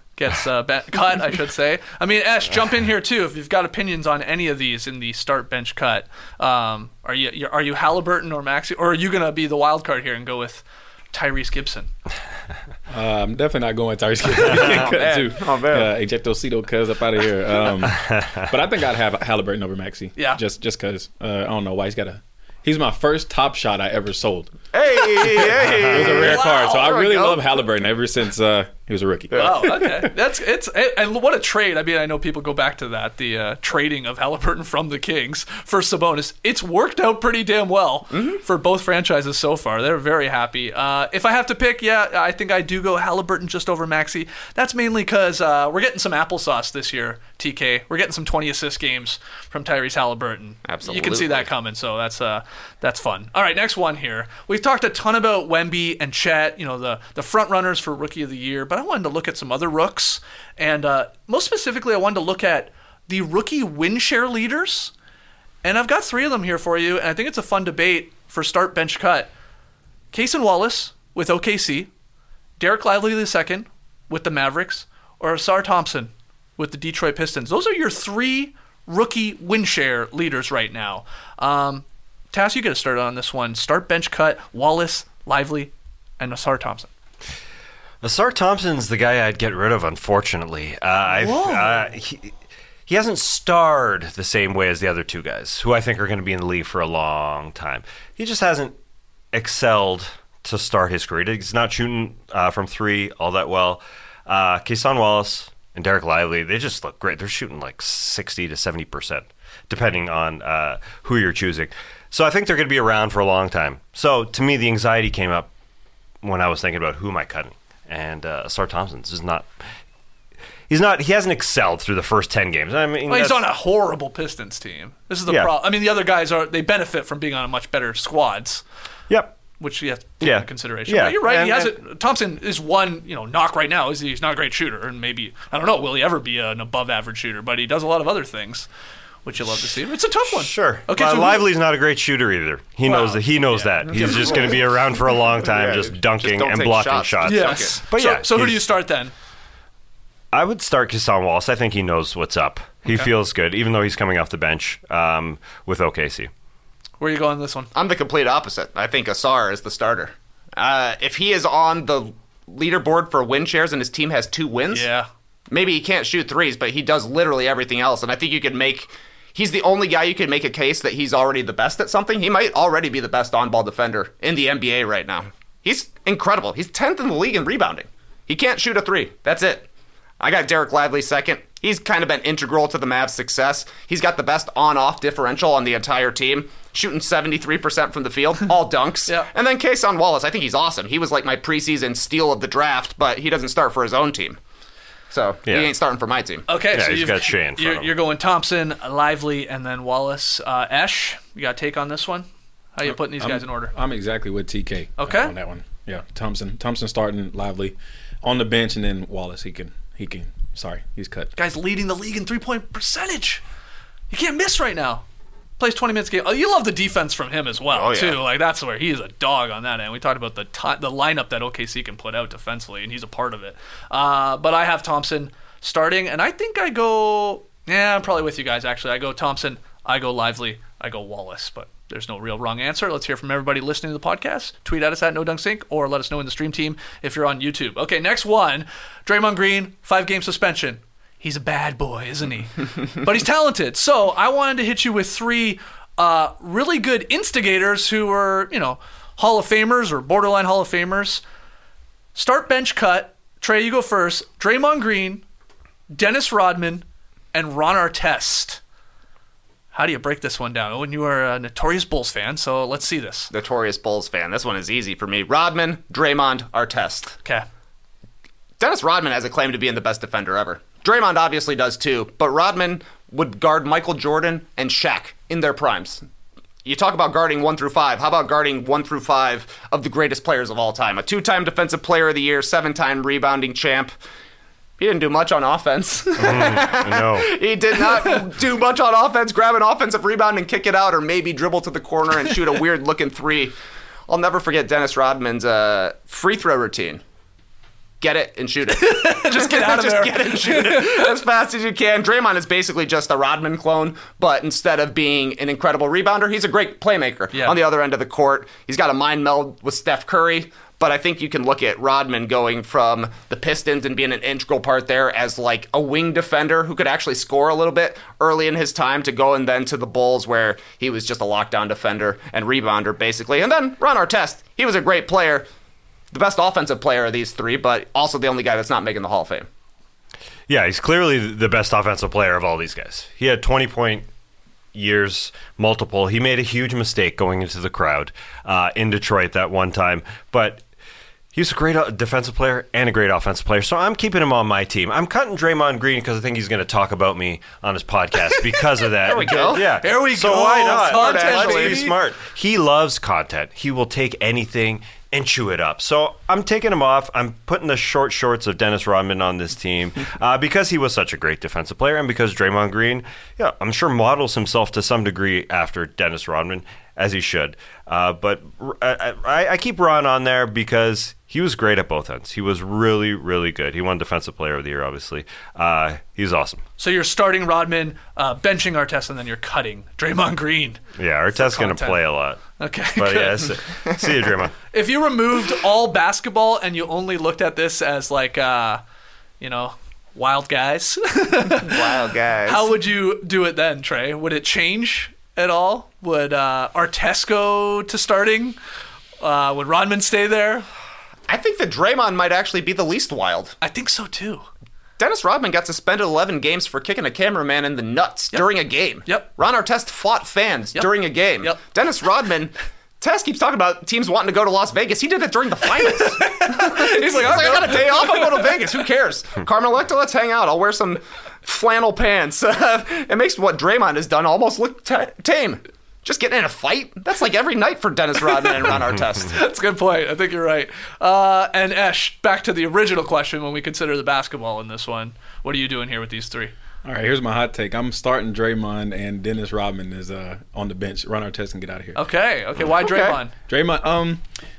S4: I should say. I mean, Ash, jump in here too if you've got opinions on any of these in the start bench cut. Are you Halliburton or Maxey, or are you gonna be the wild card here and go with Tyrese Gibson?
S9: I'm definitely not going Tyrese Gibson. Ejecto-cito, cuz up out of here. But I think I'd have Halliburton over Maxey. Yeah, just because I don't know why he's my first top shot I ever sold.
S6: Hey,
S9: it was a rare card, so I really love Halliburton ever since he was a rookie.
S4: Wow, okay, and what a trade! I mean, I know people go back to that, the trading of Halliburton from the Kings for Sabonis. It's worked out pretty damn well for both franchises so far. They're very happy. If I have to pick, I think I do go Halliburton just over Maxey. That's mainly because we're getting some applesauce this year. TK, we're getting some 20 assist games from Tyrese Halliburton.
S6: Absolutely,
S4: you can see that coming. So that's fun. All right, next one here. We've talked a ton about Wemby and Chet, the front runners for Rookie of the Year, but I wanted to look at some other rooks, and most specifically, I wanted to look at the rookie win share leaders, and I've got 3 of them here for you, and I think it's a fun debate for start bench cut. Cason Wallace with OKC, Derek Lively II with the Mavericks, or Ausar Thompson with the Detroit Pistons. Those are your 3 rookie win share leaders right now. Tass, you get to start on this one. Start bench cut, Wallace, Lively, and Ausar Thompson.
S5: Ausar Thompson's the guy I'd get rid of, unfortunately. He hasn't starred the same way as the other 2 guys, who I think are going to be in the league for a long time. He just hasn't excelled to start his career. He's not shooting from 3 all that well. Cason Wallace and Derek Lively, they just look great. They're shooting like 60 to 70%, depending on who you're choosing. So I think they're going to be around for a long time. So to me, the anxiety came up when I was thinking about who am I cutting. And Ausar Thompson is not. He hasn't excelled through the first 10 games. I mean,
S4: he's on a horrible Pistons team. This is the problem. I mean, the other guys they benefit from being on a much better squads.
S5: Yep.
S4: Which you have to take into consideration.
S5: Yeah.
S4: But you're right. Thompson is one knock right now. He's not a great shooter, and maybe I don't know. Will he ever be an above average shooter? But he does a lot of other things, which you love to see. It's a tough one.
S5: Sure. Okay. So Lively's not a great shooter either. He knows that. He knows that. He's just going to be around for a long time, just dunking and blocking shots.
S4: Yes. But so who do you start then?
S5: I would start Cason Wallace. I think he knows what's up. He feels good, even though he's coming off the bench with OKC.
S4: Where are you going this one?
S6: I'm the complete opposite. I think Ausar is the starter. If he is on the leaderboard for win shares and his team has 2 wins, maybe he can't shoot threes, but he does literally everything else. And I think you could make... He's the only guy you can make a case that he's already the best at something. He might already be the best on-ball defender in the NBA right now. He's incredible. He's 10th in the league in rebounding. He can't shoot a 3. That's it. I got Derek Lively second. He's kind of been integral to the Mavs' success. He's got the best on-off differential on the entire team, shooting 73% from the field, all dunks. And then Kason Wallace, I think he's awesome. He was like my preseason steal of the draft, but he doesn't start for his own team. So he ain't starting for my team.
S4: Okay, so
S5: he's got Shane.
S4: You're going Thompson, Lively, and then Wallace. Ash, you got a take on this one? How are you putting these guys in order?
S9: I'm exactly with TK on that one. Yeah, Thompson starting, Lively on the bench, and then Wallace. He can. Sorry, he's cut.
S4: Guy's leading the league in 3-point percentage. You can't miss right now. Plays 20 minutes a game. Oh, you love the defense from him as well, too. Like, that's where he is a dog on that end. We talked about the lineup that OKC can put out defensively, and he's a part of it. But I have Thompson starting, and I think I go... Yeah, I'm probably with you guys, actually. I go Thompson, I go Lively, I go Wallace, but there's no real wrong answer. Let's hear from everybody listening to the podcast. Tweet at us at NoDunkSync, or let us know in the stream team if you're on YouTube. Okay, next one. Draymond Green, 5-game suspension. He's a bad boy, isn't he? But he's talented. So I wanted to hit you with 3 really good instigators who were, Hall of Famers or borderline Hall of Famers. Start bench cut. Trey, you go first. Draymond Green, Dennis Rodman, and Ron Artest. How do you break this one down? When you are a notorious Bulls fan, so let's see this.
S6: Notorious Bulls fan. This one is easy for me. Rodman, Draymond, Artest.
S4: Okay.
S6: Dennis Rodman has a claim to being the best defender ever. Draymond obviously does too, but Rodman would guard Michael Jordan and Shaq in their primes. You talk about guarding 1 through 5. How about guarding 1 through 5 of the greatest players of all time? A 2-time Defensive Player of the Year, 7-time rebounding champ. He didn't do much on offense.
S5: No.
S6: He did not do much on offense. Grab an offensive rebound and kick it out, or maybe dribble to the corner and shoot a weird-looking 3. I'll never forget Dennis Rodman's free throw routine. Get it and shoot it.
S4: Just get out of there.
S6: Just get it and shoot it as fast as you can. Draymond is basically just a Rodman clone, but instead of being an incredible rebounder, he's a great playmaker on the other end of the court. He's got a mind meld with Steph Curry, but I think you can look at Rodman going from the Pistons and being an integral part there as like a wing defender who could actually score a little bit early in his time to go and then to the Bulls where he was just a lockdown defender and rebounder basically. And then Ron Artest, he was a great player. The best offensive player of these 3, but also the only guy that's not making the Hall of Fame.
S5: Yeah, he's clearly the best offensive player of all these guys. He had 20-point years, multiple. He made a huge mistake going into the crowd in Detroit that one time, but he's a great defensive player and a great offensive player, so I'm keeping him on my team. I'm cutting Draymond Green because I think he's going to talk about me on his podcast because of that.
S6: There we go.
S5: Yeah.
S4: There we
S5: so
S4: go.
S5: Why not?
S4: Content,
S5: Let's
S4: baby.
S5: be smart. He loves content. He will take anything and chew it up. So I'm taking him off. I'm putting the short shorts of Dennis Rodman on this team because he was such a great defensive player and because Draymond Green, I'm sure models himself to some degree after Dennis Rodman, as he should. But I keep Ron on there because he was great at both ends. He was really, really good. He won Defensive Player of the Year, obviously. He's awesome.
S4: So you're starting Rodman, benching Artest, and then you're cutting Draymond Green.
S5: Yeah, Artest's going to play a lot.
S4: Okay,
S5: but
S4: good.
S5: See you, Draymond.
S4: If you removed all basketball and you only looked at this as like, wild guys.
S6: Wild guys.
S4: How would you do it then, Trey? Would it change at all? Would Artest go to starting? Would Rodman stay there?
S6: I think that Draymond might actually be the least wild.
S4: I think so, too.
S6: Dennis Rodman got suspended 11 games for kicking a cameraman in the nuts during a game.
S4: Yep.
S6: Ron Artest fought fans during a game. Yep. Dennis Rodman, Tess keeps talking about teams wanting to go to Las Vegas. He did it during the finals. He's like, I got a day off. I'm going to Vegas. Who cares? Carmen Electra, let's hang out. I'll wear some flannel pants. It makes what Draymond has done almost look tame. Just getting in a fight? That's like every night for Dennis Rodman and Ron Artest.
S4: That's a good point. I think you're right. And Esh, back to the original question when we consider the basketball in this one. What are you doing here with these 3?
S9: All right, here's my hot take. I'm starting Draymond, and Dennis Rodman is on the bench. Ron Artest can get out of here.
S4: Okay. Why Draymond?
S9: Draymond,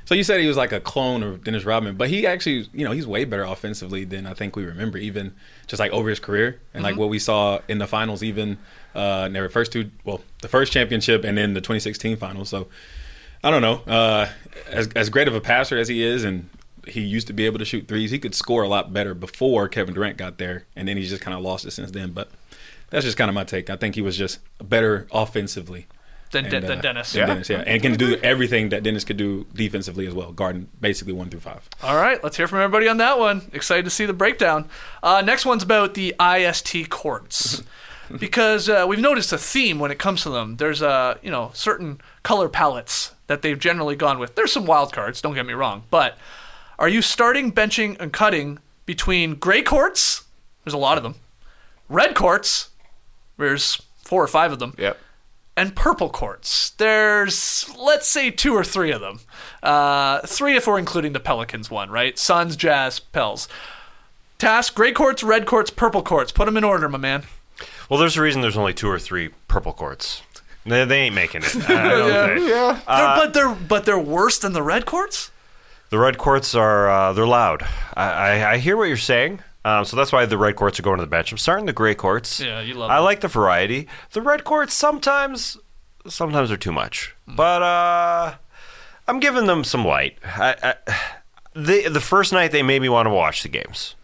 S9: So you said he was like a clone of Dennis Rodman, but he actually, he's way better offensively than I think we remember, even just like over his career and like what we saw in the finals, even in their the first championship and then the 2016 finals. So I don't know, as great of a passer as he is, and he used to be able to shoot threes, he could score a lot better before Kevin Durant got there, and then he's just kind of lost it since then. But that's just kind of my take. I think he was just better offensively
S4: than Dennis.
S9: Dennis, and can do everything that Dennis could do defensively as well, guarding basically 1 through 5.
S4: All right, let's hear from everybody on that one. Excited to see the breakdown. Next one's about the IST courts. Because we've noticed a theme when it comes to them. There's certain color palettes that they've generally gone with. There's some wild cards, don't get me wrong. But are you starting, benching, and cutting between gray courts? There's a lot of them. Red courts. There's 4 or 5 of them.
S6: Yep.
S4: And purple courts. There's, let's say, 2 or 3 of them. 3 if we're including the Pelicans one, right? Suns, Jazz, Pels. Task, gray courts, red courts, purple courts. Put them in order, my man.
S5: Well, there's a reason there's only 2 or 3 purple courts. They ain't making it. I don't think.
S4: Yeah. But they're worse than the red courts?
S5: The red courts are they're loud. I hear what you're saying. So that's why the red courts are going to the bench. I'm starting the gray courts.
S4: Yeah, you love
S5: I
S4: them.
S5: like the variety. The red courts sometimes are too much. But I'm giving them some light. The first night they made me want to watch the games.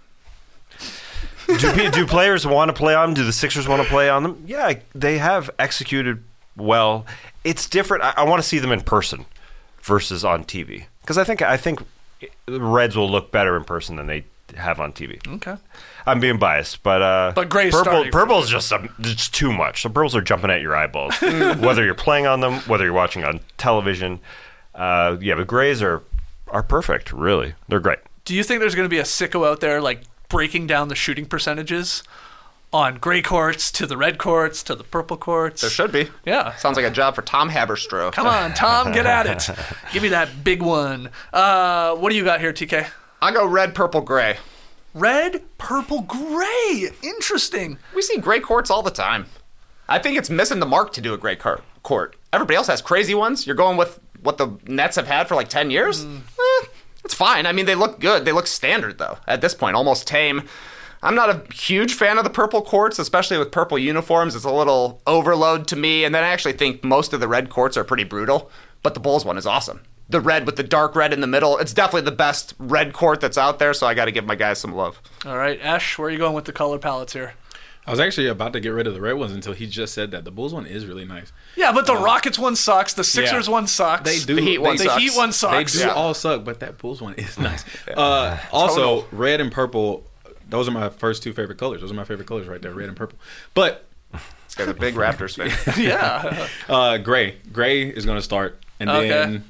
S5: Do players want to play on them? Do the Sixers want to play on them? Yeah, they have executed well. It's different. I want to see them in person versus on TV. Because I think the Reds will look better in person than they have on TV.
S4: Okay.
S5: I'm being biased, but
S4: gray's
S5: purple's just too much. The purples are jumping at your eyeballs, whether you're playing on them, whether you're watching on television. But grays are perfect. Really, they're great.
S4: Do you think there's going to be a sicko out there like breaking down the shooting percentages on gray courts to the red courts to the purple courts?
S6: There should be.
S4: Yeah.
S6: Sounds like a job for Tom Haberstroh.
S4: Come on, Tom, get at it. Give me that big one. What do you got here, TK?
S6: I go red, purple, gray.
S4: Red, purple, gray. Interesting.
S6: We see gray courts all the time. I think it's missing the mark to do a gray court. Everybody else has crazy ones. You're going with what the Nets have had for like 10 years? It's fine. I mean, they look good. They look standard, though, at this point, almost tame. I'm not a huge fan of the purple courts, especially with purple uniforms. It's a little overload to me, and then I actually think most of the red courts are pretty brutal, but the Bulls one is awesome. The red with the dark red in the middle, it's definitely the best red court that's out there, so I got to give my guys some love.
S4: All right, Ash, where are you going with the color palettes here?
S9: I was actually about to get rid of the red ones until he just said that. The Bulls one is really nice.
S4: Yeah, but the Rockets one sucks. The Sixers one sucks.
S9: They do.
S6: The Heat one sucks.
S9: They do all suck, but that Bulls one is nice. Also, red and purple, those are my first 2 favorite colors. Those are my favorite colors right there, red and purple. But
S6: this guy's a big Raptors fan.
S4: Yeah.
S9: Gray. Gray is going to start. And then...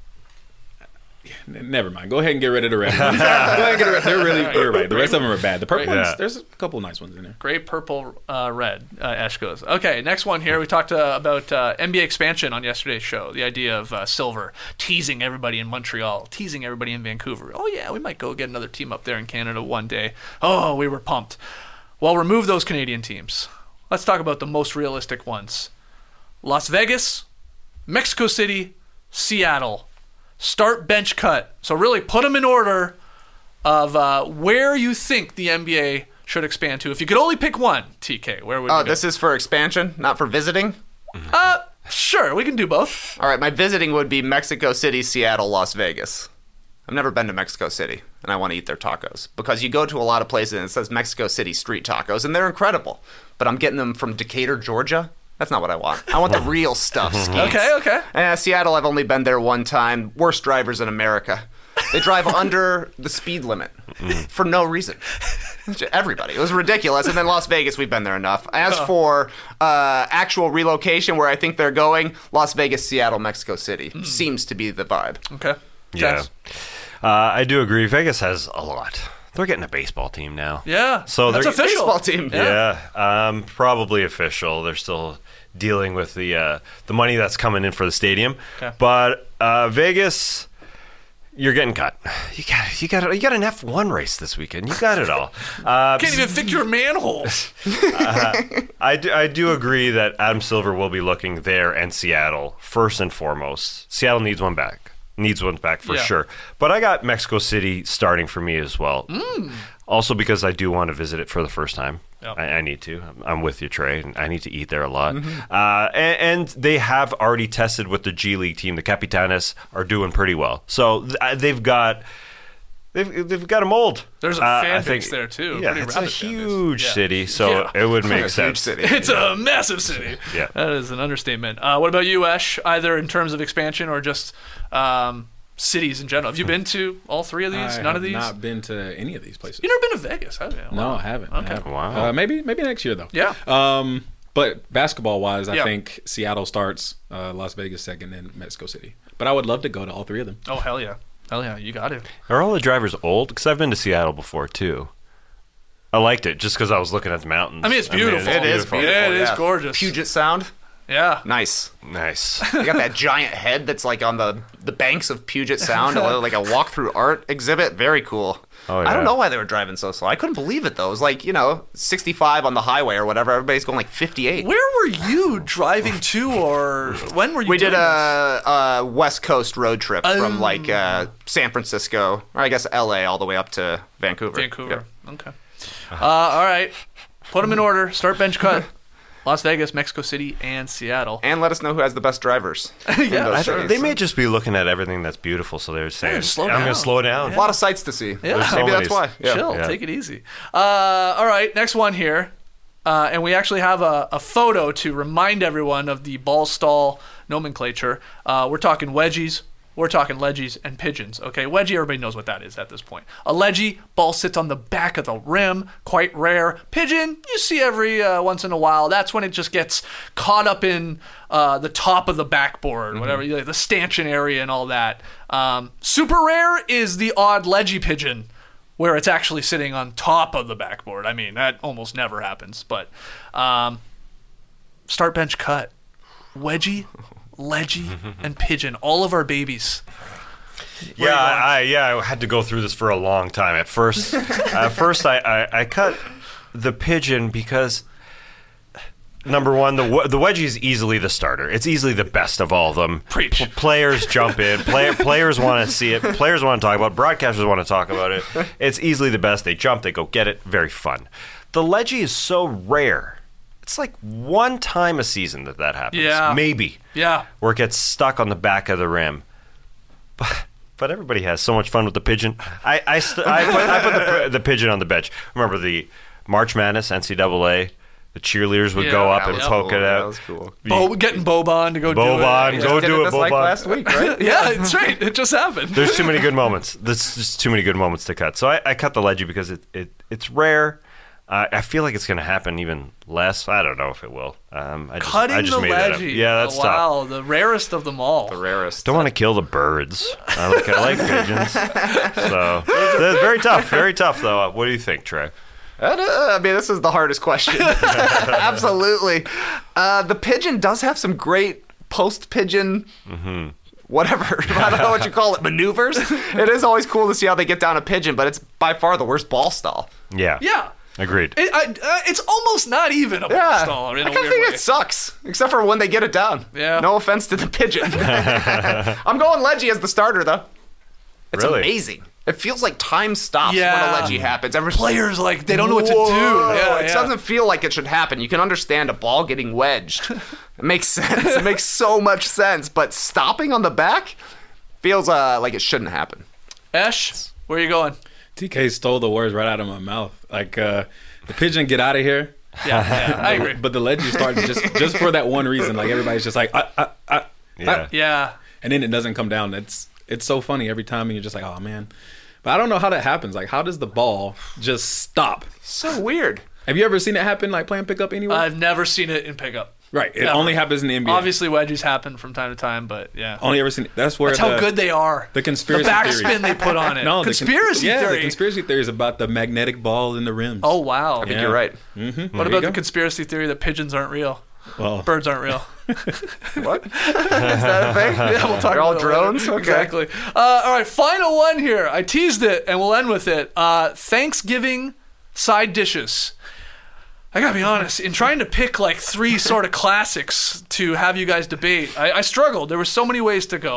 S9: Never mind. Go ahead and get rid of the red ones. Go ahead and get rid of they're right. The rest of them are bad. The purple ones, there's a couple nice ones in there.
S4: Gray, purple, red. Ash goes. Okay, next one here. We talked about NBA expansion on yesterday's show. The idea of Silver teasing everybody in Montreal, teasing everybody in Vancouver. Oh, yeah, we might go get another team up there in Canada one day. Oh, we were pumped. Well, remove those Canadian teams. Let's talk about the most realistic ones. Las Vegas, Mexico City, Seattle. Start, bench, cut. So really put them in order of where you think the NBA should expand to. If you could only pick one, TK, where would you go?
S6: This is for expansion, not for visiting?
S4: Sure, we can do both.
S6: All right, my visiting would be Mexico City, Seattle, Las Vegas. I've never been to Mexico City, and I want to eat their tacos. Because you go to a lot of places and it says Mexico City street tacos, and they're incredible. But I'm getting them from Decatur, Georgia. That's not what I want. I want the real stuff, Skeets.
S4: Okay.
S6: Seattle, I've only been there one time. Worst drivers in America. They drive under the speed limit for no reason. Everybody. It was ridiculous. And then Las Vegas, we've been there enough. As for actual relocation, where I think they're going, Las Vegas, Seattle, Mexico City seems to be the vibe.
S4: Okay.
S5: Yeah. I do agree. Vegas has a lot. They're getting a baseball team now.
S4: Yeah.
S5: So
S4: that's
S5: they're
S4: official.
S6: Baseball team.
S5: Yeah. Probably official. They're still dealing with the money that's coming in for the stadium.
S4: Okay.
S5: But Vegas, you're getting cut. You got an F1 race this weekend. You got it all.
S4: Can't even fit your manhole.
S5: I do agree that Adam Silver will be looking there and Seattle first and foremost. Seattle needs one back. needs one back for sure. But I got Mexico City starting for me as well. Also because I do want to visit it for the first time. Yep. I need to. I'm with you, Trey. I need to eat there a lot. And they have already tested with the G League team. The Capitanes are doing pretty well. So they've got a mold.
S4: There's a fan base there too.
S5: Yeah, it's a huge city, so it would make sense.
S4: It's a massive city.
S5: Yeah,
S4: that is an understatement. What about you, Ash? Either in terms of expansion or just cities in general. Have you been to all three of these? None of these?
S9: I have not been to any of these places.
S4: You've never been to Vegas, have you? Wow.
S9: No, I haven't.
S4: Okay.
S9: I haven't.
S5: Wow.
S9: Maybe next year though.
S4: Yeah.
S9: But basketball-wise, I think Seattle starts, Las Vegas second, and Mexico City. But I would love to go to all three of them.
S4: Oh, hell yeah. Hell yeah, you got it.
S5: Are all the drivers old? Because I've been to Seattle before, too. I liked it just because I was looking at the mountains.
S4: I mean, it's beautiful.
S6: It is beautiful.
S4: Yeah, it is gorgeous.
S6: Puget Sound.
S4: Yeah.
S6: Nice.
S5: You
S6: got that giant head that's like on the banks of Puget Sound, like a walk-through art exhibit. Very cool.
S5: Oh, yeah.
S6: I don't know why they were driving so slow. I couldn't believe it, though. It was like, 65 on the highway or whatever. Everybody's going like 58.
S4: Where were you driving to, or when were you
S6: We
S4: doing
S6: did a West Coast road trip from like San Francisco, or I guess L.A., all the way up to Vancouver.
S4: Yep. Okay. All right. Put them in order. Start, bench, cut. Las Vegas, Mexico City, and Seattle.
S6: And let us know who has the best drivers.
S5: They may just be looking at everything that's beautiful, so they're saying, I'm going to slow down.
S6: A lot of sights to see.
S4: Yeah.
S6: Maybe that's why.
S4: Chill. Take it easy. All right, next one here. And we actually have a photo to remind everyone of the ball stall nomenclature. We're talking wedgies. We're talking ledgies and pigeons, okay? Wedgie, everybody knows what that is at this point. A ledgie, ball sits on the back of the rim, quite rare. Pigeon, you see every once in a while. That's when it just gets caught up in the top of the backboard, whatever, like the stanchion area and all that. Super rare is the odd ledgie pigeon, where it's actually sitting on top of the backboard. I mean, that almost never happens. But start, bench, cut. Wedgie, ledgie, and pigeon. All of our babies.
S5: I had to go through this for a long time. At first, I cut the pigeon because, number one, the wedgie is easily the starter. It's easily the best of all of them.
S4: Preach.
S5: Players jump in. Players want to see it. Players want to talk about it. Broadcasters want to talk about it. It's easily the best. They jump. They go get it. Very fun. The ledgie is so rare. It's like one time a season that happens.
S4: Yeah.
S5: Maybe.
S4: Yeah.
S5: Where it gets stuck on the back of the rim. But everybody has so much fun with the pigeon. I put the pigeon on the bench. Remember the March Madness, NCAA, the cheerleaders would go up and poke it out.
S6: That was cool.
S4: Getting Boban to go do it.
S5: Boban, go do it, Boban.
S6: Like last week, right?
S4: Yeah, it's right. It just happened.
S5: There's too many good moments. There's just too many good moments to cut. So I cut the ledgie because it's rare. I feel like it's going to happen even less. I don't know if it will. I just made that up. Yeah, that's tough.
S4: Wow, the rarest of them all.
S6: The rarest.
S5: Don't want to kill the birds. I like pigeons. So it's very tough. Very tough, though. What do you think, Trey?
S6: I mean, this is the hardest question. Absolutely. The pigeon does have some great post-pigeon... whatever, I don't know what you call it, maneuvers. It is always cool to see how they get down a pigeon, but it's by far the worst ball stall.
S5: Yeah. Agreed.
S4: It's almost not even a ball stall in a weird way.
S6: It sucks, except for when they get it down.
S4: Yeah.
S6: No offense to the pigeon. I'm going ledgie as the starter, though. It's amazing. It feels like time stops when a ledgie happens.
S4: Players, they don't know what to do. Yeah,
S6: it doesn't feel like it should happen. You can understand a ball getting wedged. It makes sense. It makes so much sense. But stopping on the back feels like it shouldn't happen.
S4: Ash, where are you going?
S9: TK stole the words right out of my mouth. The pigeon, get out of here.
S4: Yeah, I agree.
S9: But the ledgie starts just for that one reason. Everybody's just like,
S4: yeah.
S9: And then it doesn't come down. It's so funny every time, and you're just like, oh man. But I don't know how that happens. How does the ball just stop?
S6: So weird.
S9: Have you ever seen it happen, playing pickup anywhere?
S4: I've never seen it in pickup.
S9: Right. It only happens in the NBA.
S4: Obviously, wedgies happen from time to time, but yeah.
S9: Only ever seen it. That's
S4: how good they are.
S9: The conspiracy
S4: the backspin they put on it.
S9: No,
S4: conspiracy theory.
S9: The conspiracy theory is about the magnetic ball in the rims.
S4: Oh, wow.
S6: I think you're right.
S9: Mm-hmm.
S4: What about the conspiracy theory that pigeons aren't real?
S9: Well,
S4: birds aren't real.
S6: What? Is that a thing?
S4: Yeah, we'll talk
S6: They're
S4: about
S6: all drones? Okay.
S4: Exactly. All right, final one here. I teased it, and we'll end with it. Thanksgiving side dishes. I gotta be honest, in trying to pick 3 sort of classics to have you guys debate, I struggled. There were so many ways to go.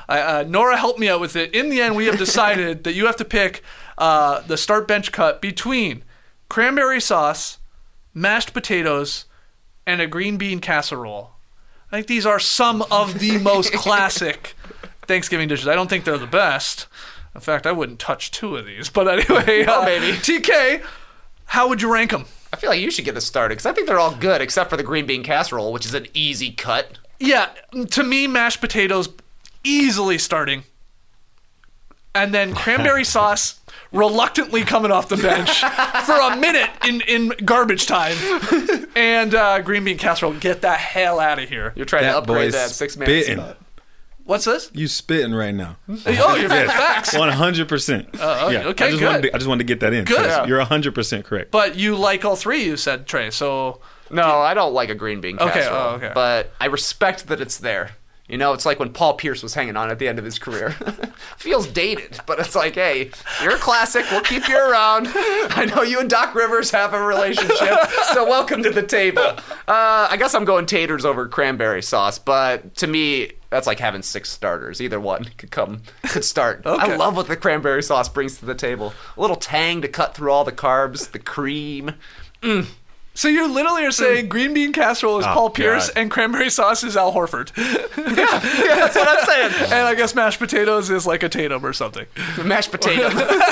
S4: Nora helped me out with it. In the end, we have decided that you have to pick the start bench cut between cranberry sauce, mashed potatoes, and a green bean casserole. I think these are some of the most classic Thanksgiving dishes. I don't think they're the best. In fact, I wouldn't touch 2 of these. But anyway,
S6: baby.
S4: TK, how would you rank them?
S6: I feel like you should get this started because I think they're all good except for the green bean casserole, which is an easy cut.
S4: Yeah, to me, mashed potatoes easily starting. And then cranberry sauce reluctantly coming off the bench for a minute in garbage time. And green bean casserole, get the hell out of here.
S6: You're trying to upgrade that 6-man spot.
S4: What's this?
S9: You spitting right now.
S4: Oh, you're facts.
S9: 100%.
S4: Okay, good.
S9: I just wanted to get that in.
S4: Good.
S9: Yeah. You're 100% correct.
S4: But you like all 3, you said, Trey, so...
S6: No, I don't like a green bean casserole.
S4: Okay.
S6: But I respect that it's there. You know, it's like when Paul Pierce was hanging on at the end of his career. Feels dated, but it's like, hey, you're a classic. We'll keep you around. I know you and Doc Rivers have a relationship, so welcome to the table. I guess I'm going taters over cranberry sauce, but to me, that's like having 6 starters. Either one could start.
S4: Okay.
S6: I love what the cranberry sauce brings to the table. A little tang to cut through all the carbs, the cream.
S4: So you literally are saying green bean casserole is Paul Pierce and cranberry sauce is Al Horford.
S6: Yeah, that's what I'm saying.
S4: And I guess mashed potatoes is like a Tatum or something.
S6: Mashed potato.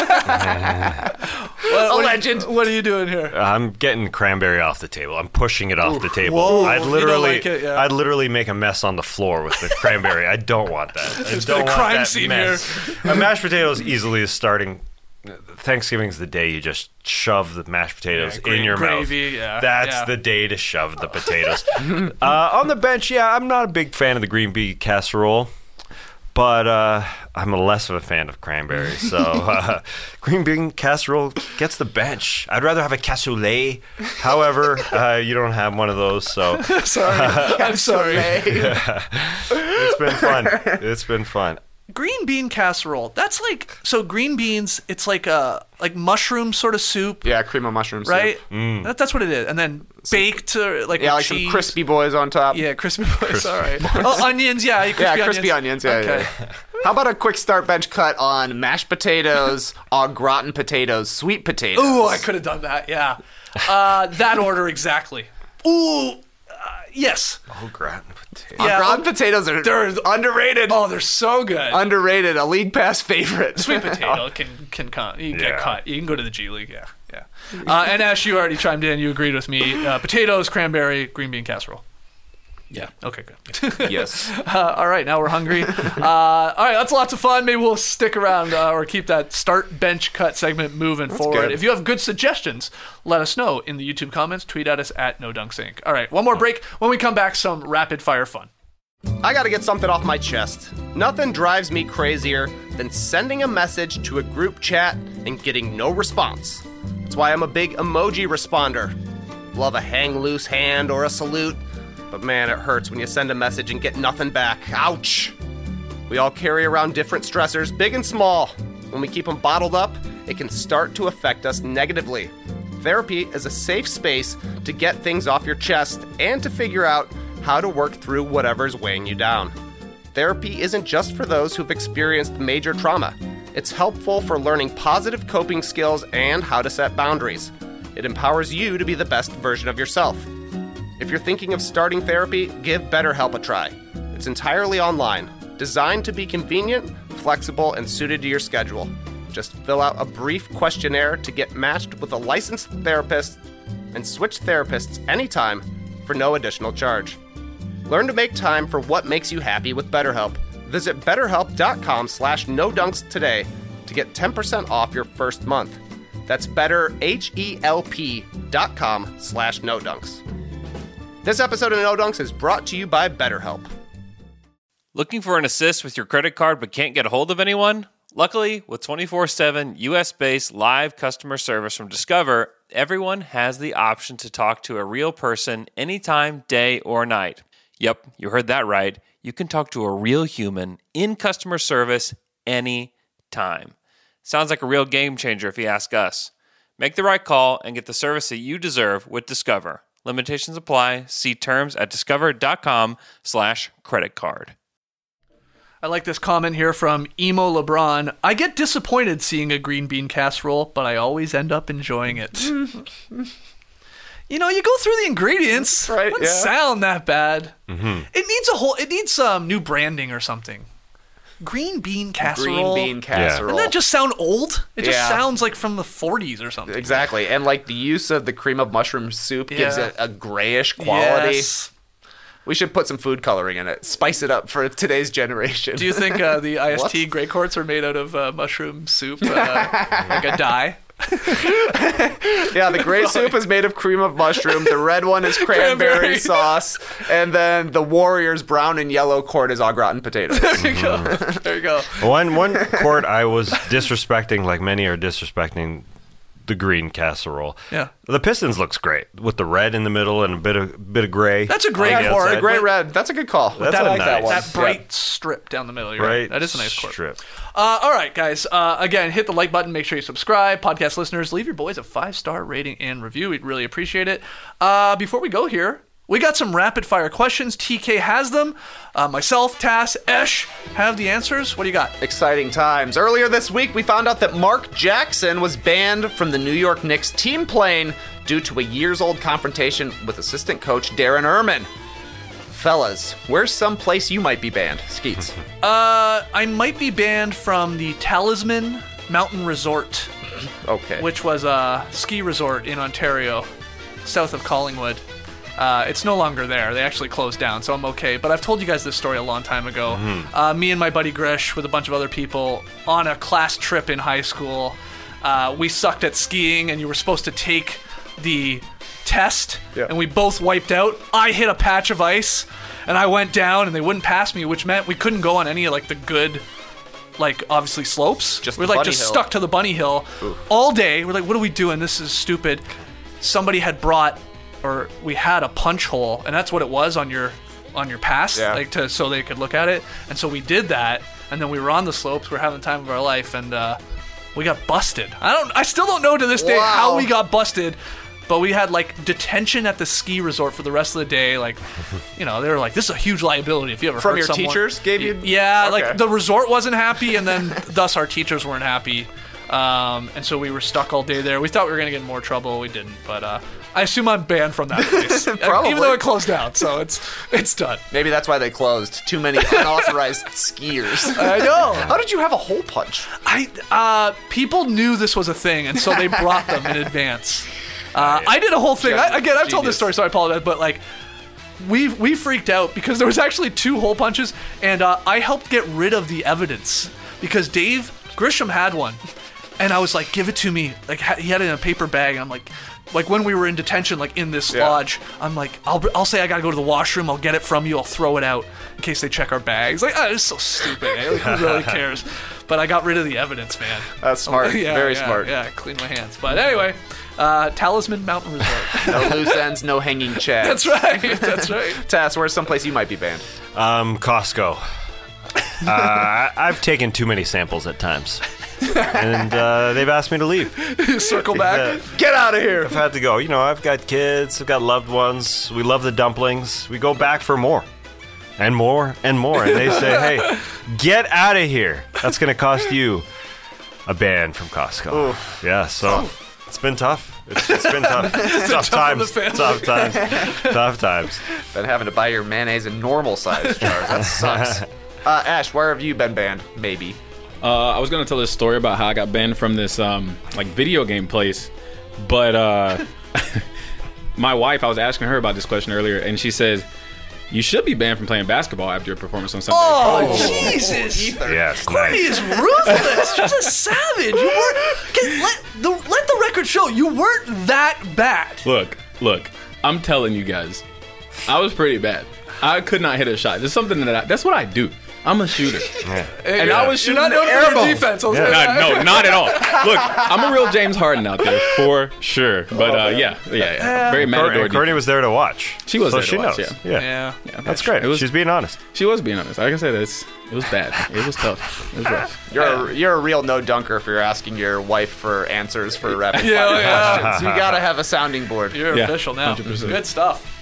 S6: A legend.
S4: What are you doing here?
S5: I'm getting cranberry off the table. I'm pushing it off the table.
S4: Whoa,
S5: I'd literally,
S4: I'd
S5: literally make a mess on the floor with the cranberry. I don't want that.
S4: There's been a crime scene here.
S5: Mashed potatoes easily is starting. Thanksgiving's the day you just shove the mashed potatoes in your
S4: gravy,
S5: mouth. That's the day to shove the potatoes. On the bench, I'm not a big fan of the green bean casserole, but I'm less of a fan of cranberry. So green bean casserole gets the bench. I'd rather have a cassoulet. However, you don't have one of those, so
S4: I'm sorry.
S5: It's been fun.
S4: Green bean casserole. That's like, so green beans, it's like a mushroom sort of soup.
S6: Yeah, cream of mushroom soup.
S4: Right? That's what it is. And then baked like
S6: like
S4: cheese.
S6: some crispy boys on top.
S4: Yeah, crispy boys. All right. Oh, onions. Yeah,
S6: crispy onions. Yeah,
S4: okay.
S6: Yeah. How about a quick start bench cut on mashed potatoes, au gratin potatoes, sweet potatoes?
S4: Ooh, I could have done that. Yeah. That order exactly. Ooh. Yes.
S5: Au gratin potatoes.
S6: Au gratin potatoes they're underrated.
S4: Oh, they're so good.
S6: Underrated. A league pass favorite.
S4: Sweet potato can cut. You can get cut. You can go to the G League. Yeah. And Ash, you already chimed in. You agreed with me. Potatoes, cranberry, green bean casserole.
S9: Yeah.
S4: Okay, good.
S6: Yes.
S4: All right, now we're hungry. All right, that's lots of fun. Maybe we'll stick around or keep that start bench cut segment moving forward.
S6: Good.
S4: If you have good suggestions, let us know in the YouTube comments. Tweet at us at NoDunksInc. All right, one more break. When we come back, some rapid fire fun.
S10: I gotta get something off my chest. Nothing drives me crazier than sending a message to a group chat and getting no response. That's why I'm a big emoji responder. Love a hang loose hand or a salute. But man, it hurts when you send a message and get nothing back. Ouch! We all carry around different stressors, big and small. When we keep them bottled up, it can start to affect us negatively. Therapy is a safe space to get things off your chest and to figure out how to work through whatever's weighing you down. Therapy isn't just for those who've experienced major trauma. It's helpful for learning positive coping skills and how to set boundaries. It empowers you to be the best version of yourself. If you're thinking of starting therapy, give BetterHelp a try. It's entirely online, designed to be convenient, flexible, and suited to your schedule. Just fill out a brief questionnaire to get matched with a licensed therapist and switch therapists anytime for no additional charge. Learn to make time for what makes you happy with BetterHelp. Visit BetterHelp.com/NoDunks today to get 10% off your first month. That's BetterHelp.com/NoDunks. This episode of No Dunks is brought to you by BetterHelp.
S11: Looking for an assist with your credit card but can't get a hold of anyone? Luckily, with 24/7 US-based live customer service from Discover, everyone has the option to talk to a real person anytime, day or night. Yep, you heard that right. You can talk to a real human in customer service anytime. Sounds like a real game changer if you ask us. Make the right call and get the service that you deserve with Discover. Limitations apply. See terms at discover.com/creditcard.
S4: I like this comment here from Emo LeBron. I get disappointed seeing a green bean casserole, but I always end up enjoying it. You know, you go through the ingredients.
S6: Right,
S4: it doesn't sound that bad. It needs some new branding or something. Green bean casserole.
S6: Green bean casserole.
S4: Doesn't that just sound old? It just sounds like from the 40s or something.
S6: Exactly. And like the use of the cream of mushroom soup gives it a grayish quality.
S4: Yes.
S6: We should put some food coloring in it. Spice it up for today's generation.
S4: Do you think the IST Grey Courts are made out of mushroom soup, like a dye?
S6: Yeah, the gray soup is made of cream of mushroom. The red one is cranberry sauce. And then the Warrior's brown and yellow quart is au gratin potatoes.
S4: There you go. There you go.
S5: One quart I was disrespecting, like many are disrespecting the green casserole.
S4: Yeah.
S5: The Pistons looks great with the red in the middle and a bit of gray.
S4: That's a great quart.
S6: Gray red. That's a good call.
S5: That's
S6: I like
S5: nice.
S6: that one.
S4: That bright strip down the middle. You're right. That is a nice quart.
S5: Strip.
S4: All right, guys. Again, hit the like button. Make sure you subscribe. Podcast listeners, leave your boys a 5-star rating and review. We'd really appreciate it. Before we go here, we got some rapid-fire questions. TK has them. Myself, Tass, Esh have the answers. What do you got?
S6: Exciting times. Earlier this week, we found out that Mark Jackson was banned from the New York Knicks team plane due to a years-old confrontation with assistant coach Darren Erman. Fellas, where's some place you might be banned? Skeets.
S4: I might be banned from the Talisman Mountain Resort.
S6: Okay.
S4: Which was a ski resort in Ontario, south of Collingwood. It's no longer there. They actually closed down, so I'm okay. But I've told you guys this story a long time ago. Me and my buddy Grish, with a bunch of other people, on a class trip in high school, we sucked at skiing, and you were supposed to take the test, and we both wiped out. I hit a patch of ice, and I went down, and they wouldn't pass me, which meant we couldn't go on any of, like, the good, like, obviously slopes. We're, like, just stuck to the bunny hill all day. We're like, what are we doing? This is stupid. Somebody had brought... or we had a punch hole, and that's what it was on your pass, like so they could look at it. And so we did that, and then we were on the slopes. We're having the time of our life, and we got busted. I still don't know to this day how we got busted, but we had like detention at the ski resort for the rest of the day. Like, you know, they were like, "This is a huge liability if you ever
S6: from
S4: hurt
S6: your
S4: someone."
S6: Teachers gave you,
S4: like the resort wasn't happy, and then thus our teachers weren't happy. And so we were stuck all day there. We thought we were going to get in more trouble. We didn't. But I assume I'm banned from that place.
S6: Probably.
S4: Even though it closed down. So it's done.
S6: Maybe that's why they closed. Too many unauthorized skiers.
S4: I know.
S6: How did you have a hole punch?
S4: People knew this was a thing, and so they brought them in advance. I did a whole thing. I've told this story, so I apologize. But like, we freaked out because there was actually 2 hole punches, and I helped get rid of the evidence because Dave Grisham had one. And I was like, give it to me. Like, he had it in a paper bag. I'm like when we were in detention, like in this lodge, I'm like, I'll say I gotta go to the washroom. I'll get it from you. I'll throw it out in case they check our bags. Like, it's so stupid. Like, who really cares? But I got rid of the evidence, man.
S6: That's smart. Very smart.
S4: Yeah, clean my hands. But anyway, Talisman Mountain Resort.
S6: No loose ends, no hanging chads.
S4: That's right. That's right.
S6: Tass, where's someplace you might be banned?
S5: Costco. I've taken too many samples at times. And they've asked me to leave.
S4: Circle back.
S6: Get out of here.
S5: I've had to go. You know, I've got kids. I've got loved ones. We love the dumplings. We go back for more. And more and more. And they say, hey, get out of here. That's going to cost you a ban from Costco.
S6: Oof.
S5: Yeah, so it's been tough. It's been tough. Tough times. Tough times. Tough times.
S6: Been having to buy your mayonnaise in normal size jars. That sucks. Ash, where have you been banned? Maybe.
S9: I was gonna tell this story about how I got banned from this like video game place, but my wife, I was asking her about this question earlier, and she says you should be banned from playing basketball after your performance on Sunday.
S4: Oh, Jesus!
S5: Yes,
S4: Courtney is ruthless. She's a savage. You weren't. Let the record show you weren't that bad.
S9: Look. I'm telling you guys, I was pretty bad. I could not hit a shot. There's something that's what I do. I'm a shooter. And I was shooting
S4: not known for your defense.
S9: No, not at all. Look, I'm a real James Harden out there, for sure. But yeah. Very Matador.
S5: Courtney was there to watch.
S9: She was there to
S5: watch,
S9: watch,
S5: yeah. That's great. She's being honest.
S9: She was being honest. Like I said, it was bad. It was tough. It was rough.
S6: You're a real no-dunker if you're asking your wife for answers for rapid fire questions. You gotta have a sounding board.
S4: You're official now.
S9: 100%.
S4: Good stuff.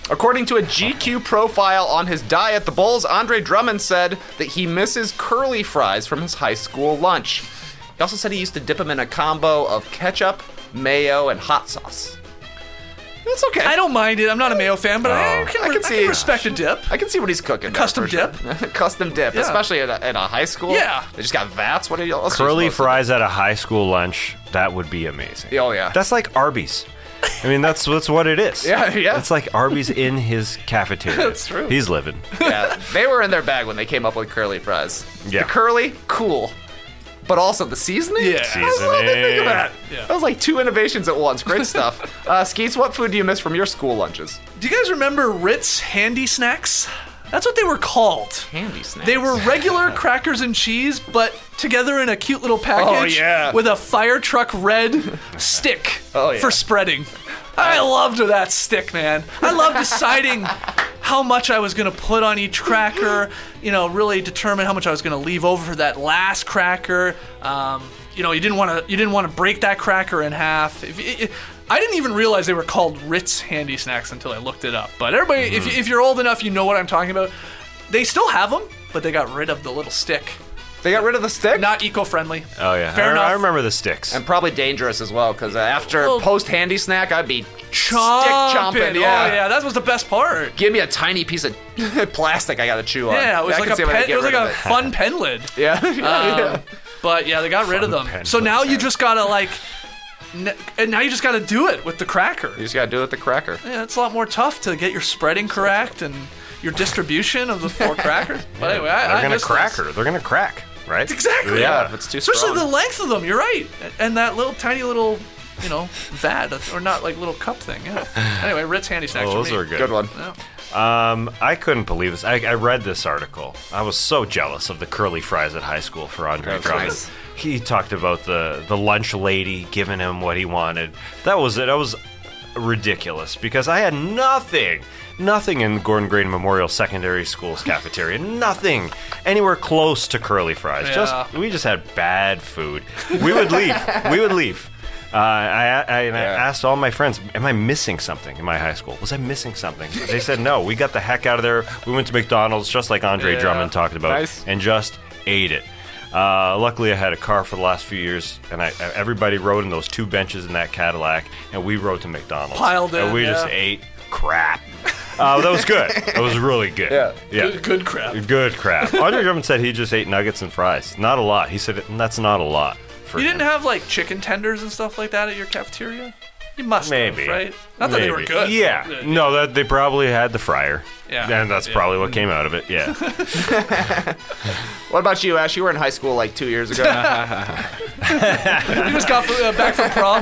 S6: According to a GQ profile on his diet, the Bulls' Andre Drummond said that he misses curly fries from his high school lunch. He also said he used to dip them in a combo of ketchup, mayo, and hot sauce. It's okay.
S4: I don't mind it. I'm not a mayo fan, but I can respect a dip.
S6: I can see what he's cooking.
S4: Custom dip.
S6: Custom dip,
S4: Yeah.
S6: especially at a high school.
S4: Yeah.
S6: They just got vats. What are you
S5: Curly fries at a high school lunch, that would be amazing.
S6: Oh, yeah.
S5: That's like Arby's. I mean, that's what it is.
S6: Yeah.
S5: It's like Arby's in his cafeteria.
S6: That's true.
S5: He's living.
S6: Yeah, they were in their bag when they came up with curly fries.
S5: Yeah.
S6: The curly, cool. But also the seasoning?
S4: Yeah.
S6: I was like, think of that.
S4: Yeah.
S6: That was like 2 innovations at once. Great stuff. Skeets, what food do you miss from your school lunches?
S4: Do you guys remember Ritz Handy Snacks? That's what they were called.
S6: Handy Snacks.
S4: They were regular crackers and cheese, but together in a cute little package with a fire truck red stick for spreading. I loved that stick, man. I loved deciding how much I was going to put on each cracker, really determine how much I was going to leave over for that last cracker. You didn't want to break that cracker in half. I didn't even realize they were called Ritz Handy Snacks until I looked it up. But everybody, if you're old enough, you know what I'm talking about. They still have them, but they got rid of the little stick.
S6: They got rid of the stick?
S4: Not eco-friendly.
S5: Oh, yeah.
S4: Fair enough.
S5: I remember the sticks.
S6: And probably dangerous as well, because after post-handy snack, I'd be stick chomping.
S4: Yeah. Oh, yeah, that was the best part.
S6: Give me a tiny piece of plastic I got to chew on.
S4: Yeah, it was like a fun pen lid.
S6: Yeah.
S4: But yeah, they got rid of them. So now you just gotta now you just gotta do it with the cracker.
S6: You just gotta do it with the cracker.
S4: Yeah, it's a lot more tough to get your spreading correct and your distribution of the 4 crackers. But anyway,
S5: they're gonna cracker. They're gonna crack, right?
S4: Exactly.
S6: Yeah, if it's too
S4: Especially
S6: strong.
S4: the length of them. You're right. And that tiny little, vat or not like little cup thing. Yeah. Anyway, Ritz Handy Snacks.
S5: Those are good.
S6: Good one.
S4: Yeah.
S5: I couldn't believe this. I read this article. I was so jealous of the curly fries at high school for Andre Drummond.
S6: Nice.
S5: He talked about the lunch lady giving him what he wanted. That was it. That was ridiculous because I had nothing in Gordon Green Memorial Secondary School's cafeteria. Nothing anywhere close to curly fries.
S4: Yeah.
S5: We just had bad food. We would leave. I asked all my friends, am I missing something in my high school? Was I missing something? They said no. We got the heck out of there. We went to McDonald's, just like Andre Drummond talked about, and just ate it. Luckily, I had a car for the last few years, and everybody rode in those 2 benches in that Cadillac, and we rode to McDonald's.
S4: Piled in,
S5: and we just ate crap. That was good. That was really good. Yeah.
S4: Good crap.
S5: Good crap. Andre Drummond said he just ate nuggets and fries. Not a lot. He said that's not a lot.
S4: You didn't have chicken tenders and stuff like that at your cafeteria? You must have, right? Not that they were good.
S5: Yeah. No, they probably had the fryer.
S4: Yeah.
S5: And that's probably what came out of it. Yeah.
S6: What about you, Ash? You were in high school 2 years ago.
S4: You just got back from prom?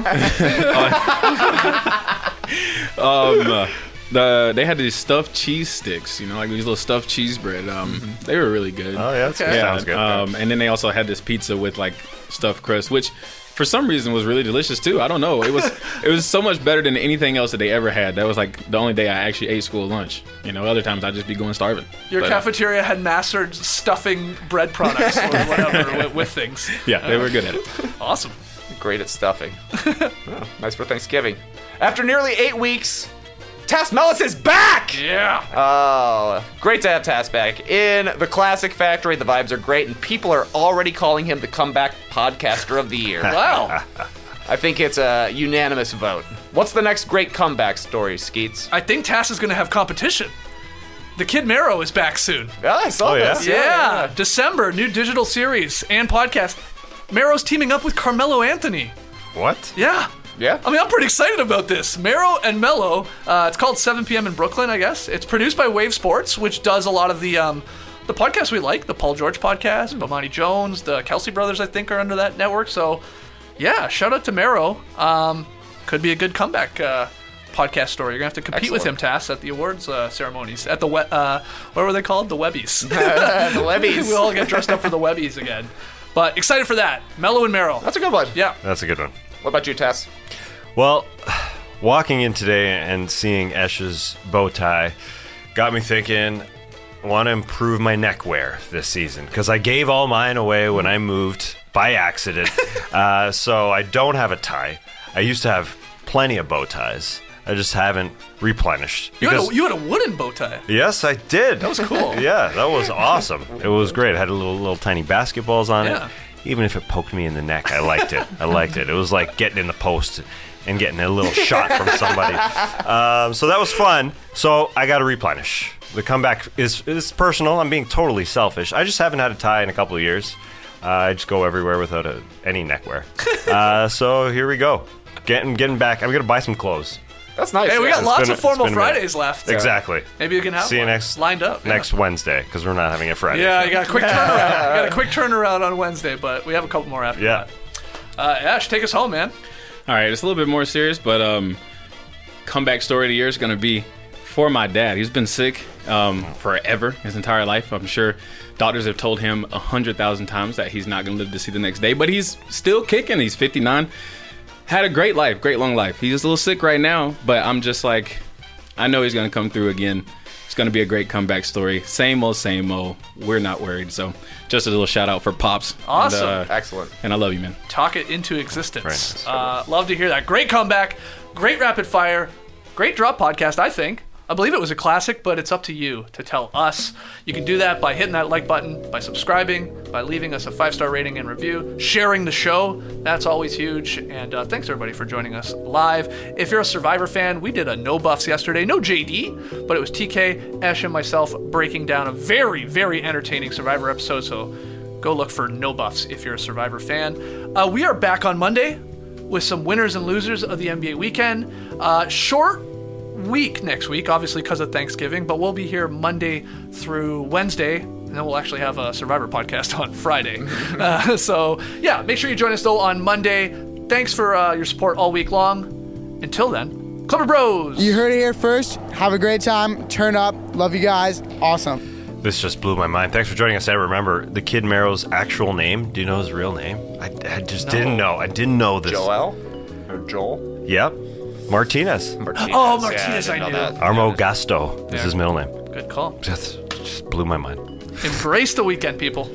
S9: They had these stuffed cheese sticks, like these little stuffed cheese bread. They were really good.
S5: Oh, yeah, sounds good.
S9: And then they also had this pizza with stuffed crust, which for some reason was really delicious too. I don't know. It was so much better than anything else that they ever had. That was the only day I actually ate school lunch. Other times I'd just be going starving.
S4: Your cafeteria had mastered stuffing bread products or whatever with things.
S9: Yeah, they were good at it.
S4: Awesome.
S6: Great at stuffing. Nice for Thanksgiving. After nearly 8 weeks, Tass Mellis is back!
S4: Yeah.
S6: Oh, great to have Tass back. In the Classic Factory, the vibes are great, and people are already calling him the comeback podcaster of the year.
S4: Wow.
S6: I think it's a unanimous vote. What's the next great comeback story, Skeets?
S4: I think Tass is going to have competition. The Kid Mero is back soon.
S6: Yeah, I saw this.
S4: Yeah. December, new digital series and podcast. Mero's teaming up with Carmelo Anthony.
S5: What?
S4: Yeah.
S6: Yeah.
S4: I mean, I'm pretty excited about this. Mero and Mello. It's called 7 p.m. in Brooklyn, I guess. It's produced by Wave Sports, which does a lot of the podcasts we like. The Paul George podcast, Bomani Jones, the Kelsey brothers, I think, are under that network. So, yeah, shout out to Mero. Could be a good comeback podcast story. You're going to have to compete with him, Tass, at the awards ceremonies. At the, what were they called? The Webbies.
S6: The Webbies.
S4: We all get dressed up for the Webbies again. But excited for that. Mello and Mero.
S6: That's a good one.
S4: Yeah.
S5: That's a good one.
S6: What about you, Tess?
S5: Well, walking in today and seeing Esh's bow tie got me thinking, I want to improve my neckwear this season because I gave all mine away when I moved by accident. So I don't have a tie. I used to have plenty of bow ties. I just haven't replenished.
S4: You had a wooden bow tie.
S5: Yes, I did.
S4: That was cool.
S5: Yeah, that was awesome. It was great. It had little tiny basketballs on
S4: Yeah.
S5: it. Even if it poked me in the neck, I liked it. It was like getting in the post and getting a little shot from somebody. So that was fun. So I got to replenish. The comeback is personal. I'm being totally selfish. I just haven't had a tie in a couple of years. I just go everywhere without any neckwear. So here we go. Getting back. I'm going to buy some clothes.
S6: That's nice.
S4: Hey, we got lots of formal Fridays left.
S5: Exactly.
S4: Maybe you can have
S5: See you
S4: lined up
S5: next Wednesday, because we're not having a Friday.
S4: Yeah, you got a quick turnaround. You got a quick turnaround on Wednesday, but we have a couple more after that. Ash, take us home, man.
S9: All right, it's a little bit more serious, but comeback story of the year is going to be for my dad. He's been sick forever, his entire life. I'm sure doctors have told him 100,000 times that he's not going to live to see the next day, but he's still kicking. He's 59. Had a great life, great long life. He's just a little sick right now, but I'm just like, I know he's going to come through again. It's going to be a great comeback story. Same old. We're not worried. So just a little shout out for Pops.
S4: Awesome.
S6: And, excellent.
S9: And I love you, man.
S4: Talk it into existence. Love to hear that. Great comeback. Great rapid fire. Great drop podcast, I think. I believe it was a classic, but it's up to you to tell us. You can do that by hitting that like button, by subscribing, by leaving us a 5-star rating and review, sharing the show. That's always huge. And thanks, everybody, for joining us live. If you're a Survivor fan, we did a no buffs yesterday. No JD, but it was TK, Ash, and myself breaking down a very, very entertaining Survivor episode. So go look for no buffs if you're a Survivor fan. We are back on Monday with some winners and losers of the NBA weekend. Short week next week, obviously because of Thanksgiving, but we'll be here Monday through Wednesday, and then we'll actually have a Survivor podcast on Friday. So yeah, make sure you join us though on Monday. Thanks for your support all week long. Until then, Clubber Bros.
S12: You heard it here first. Have a great time. Turn up. Love you guys. Awesome.
S5: This just blew my mind. Thanks for joining us. I remember the Kid Mero's actual name. Do you know his real name? I just didn't know. I didn't know this.
S6: Joel? Or Joel?
S5: Yep. Martinez.
S4: Oh, Martinez, I knew.
S5: Armo Gasto is his middle name.
S4: Good call.
S5: Just blew my mind.
S4: Embrace the weekend, people.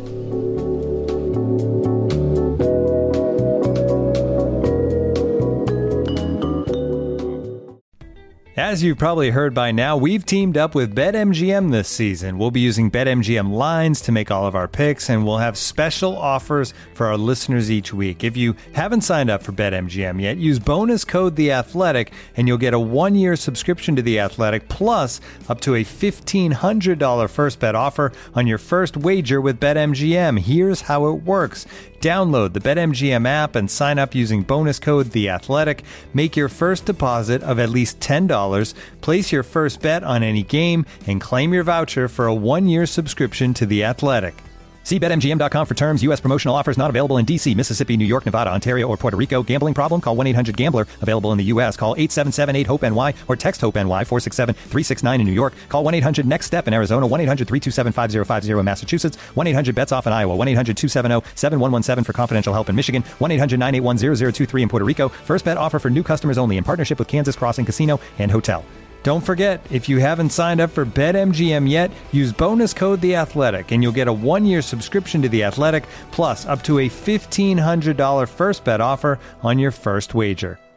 S7: As you've probably heard by now, we've teamed up with BetMGM this season. We'll be using BetMGM lines to make all of our picks, and we'll have special offers for our listeners each week. If you haven't signed up for BetMGM yet, use bonus code The Athletic, and you'll get a 1-year subscription to The Athletic, plus up to a $1,500 first bet offer on your first wager with BetMGM. Here's how it works. Download the BetMGM app and sign up using bonus code The Athletic. Make your first deposit of at least $10. Place your first bet on any game and claim your voucher for a 1-year subscription to The Athletic. See BetMGM.com for terms. U.S. promotional offers not available in D.C., Mississippi, New York, Nevada, Ontario, or Puerto Rico. Gambling problem? Call 1-800-GAMBLER. Available in the U.S. Call 877-8-HOPE-NY or text HOPE-NY 467-369 in New York. Call 1-800-NEXT-STEP in Arizona. 1-800-327-5050 in Massachusetts. 1-800-BETS-OFF in Iowa. 1-800-270-7117 for confidential help in Michigan. 1-800-981-0023 in Puerto Rico. First bet offer for new customers only in partnership with Kansas Crossing Casino and Hotel. Don't forget, if you haven't signed up for BetMGM yet, use bonus code The Athletic, and you'll get a 1-year subscription to The Athletic, plus up to a $1,500 first bet offer on your first wager.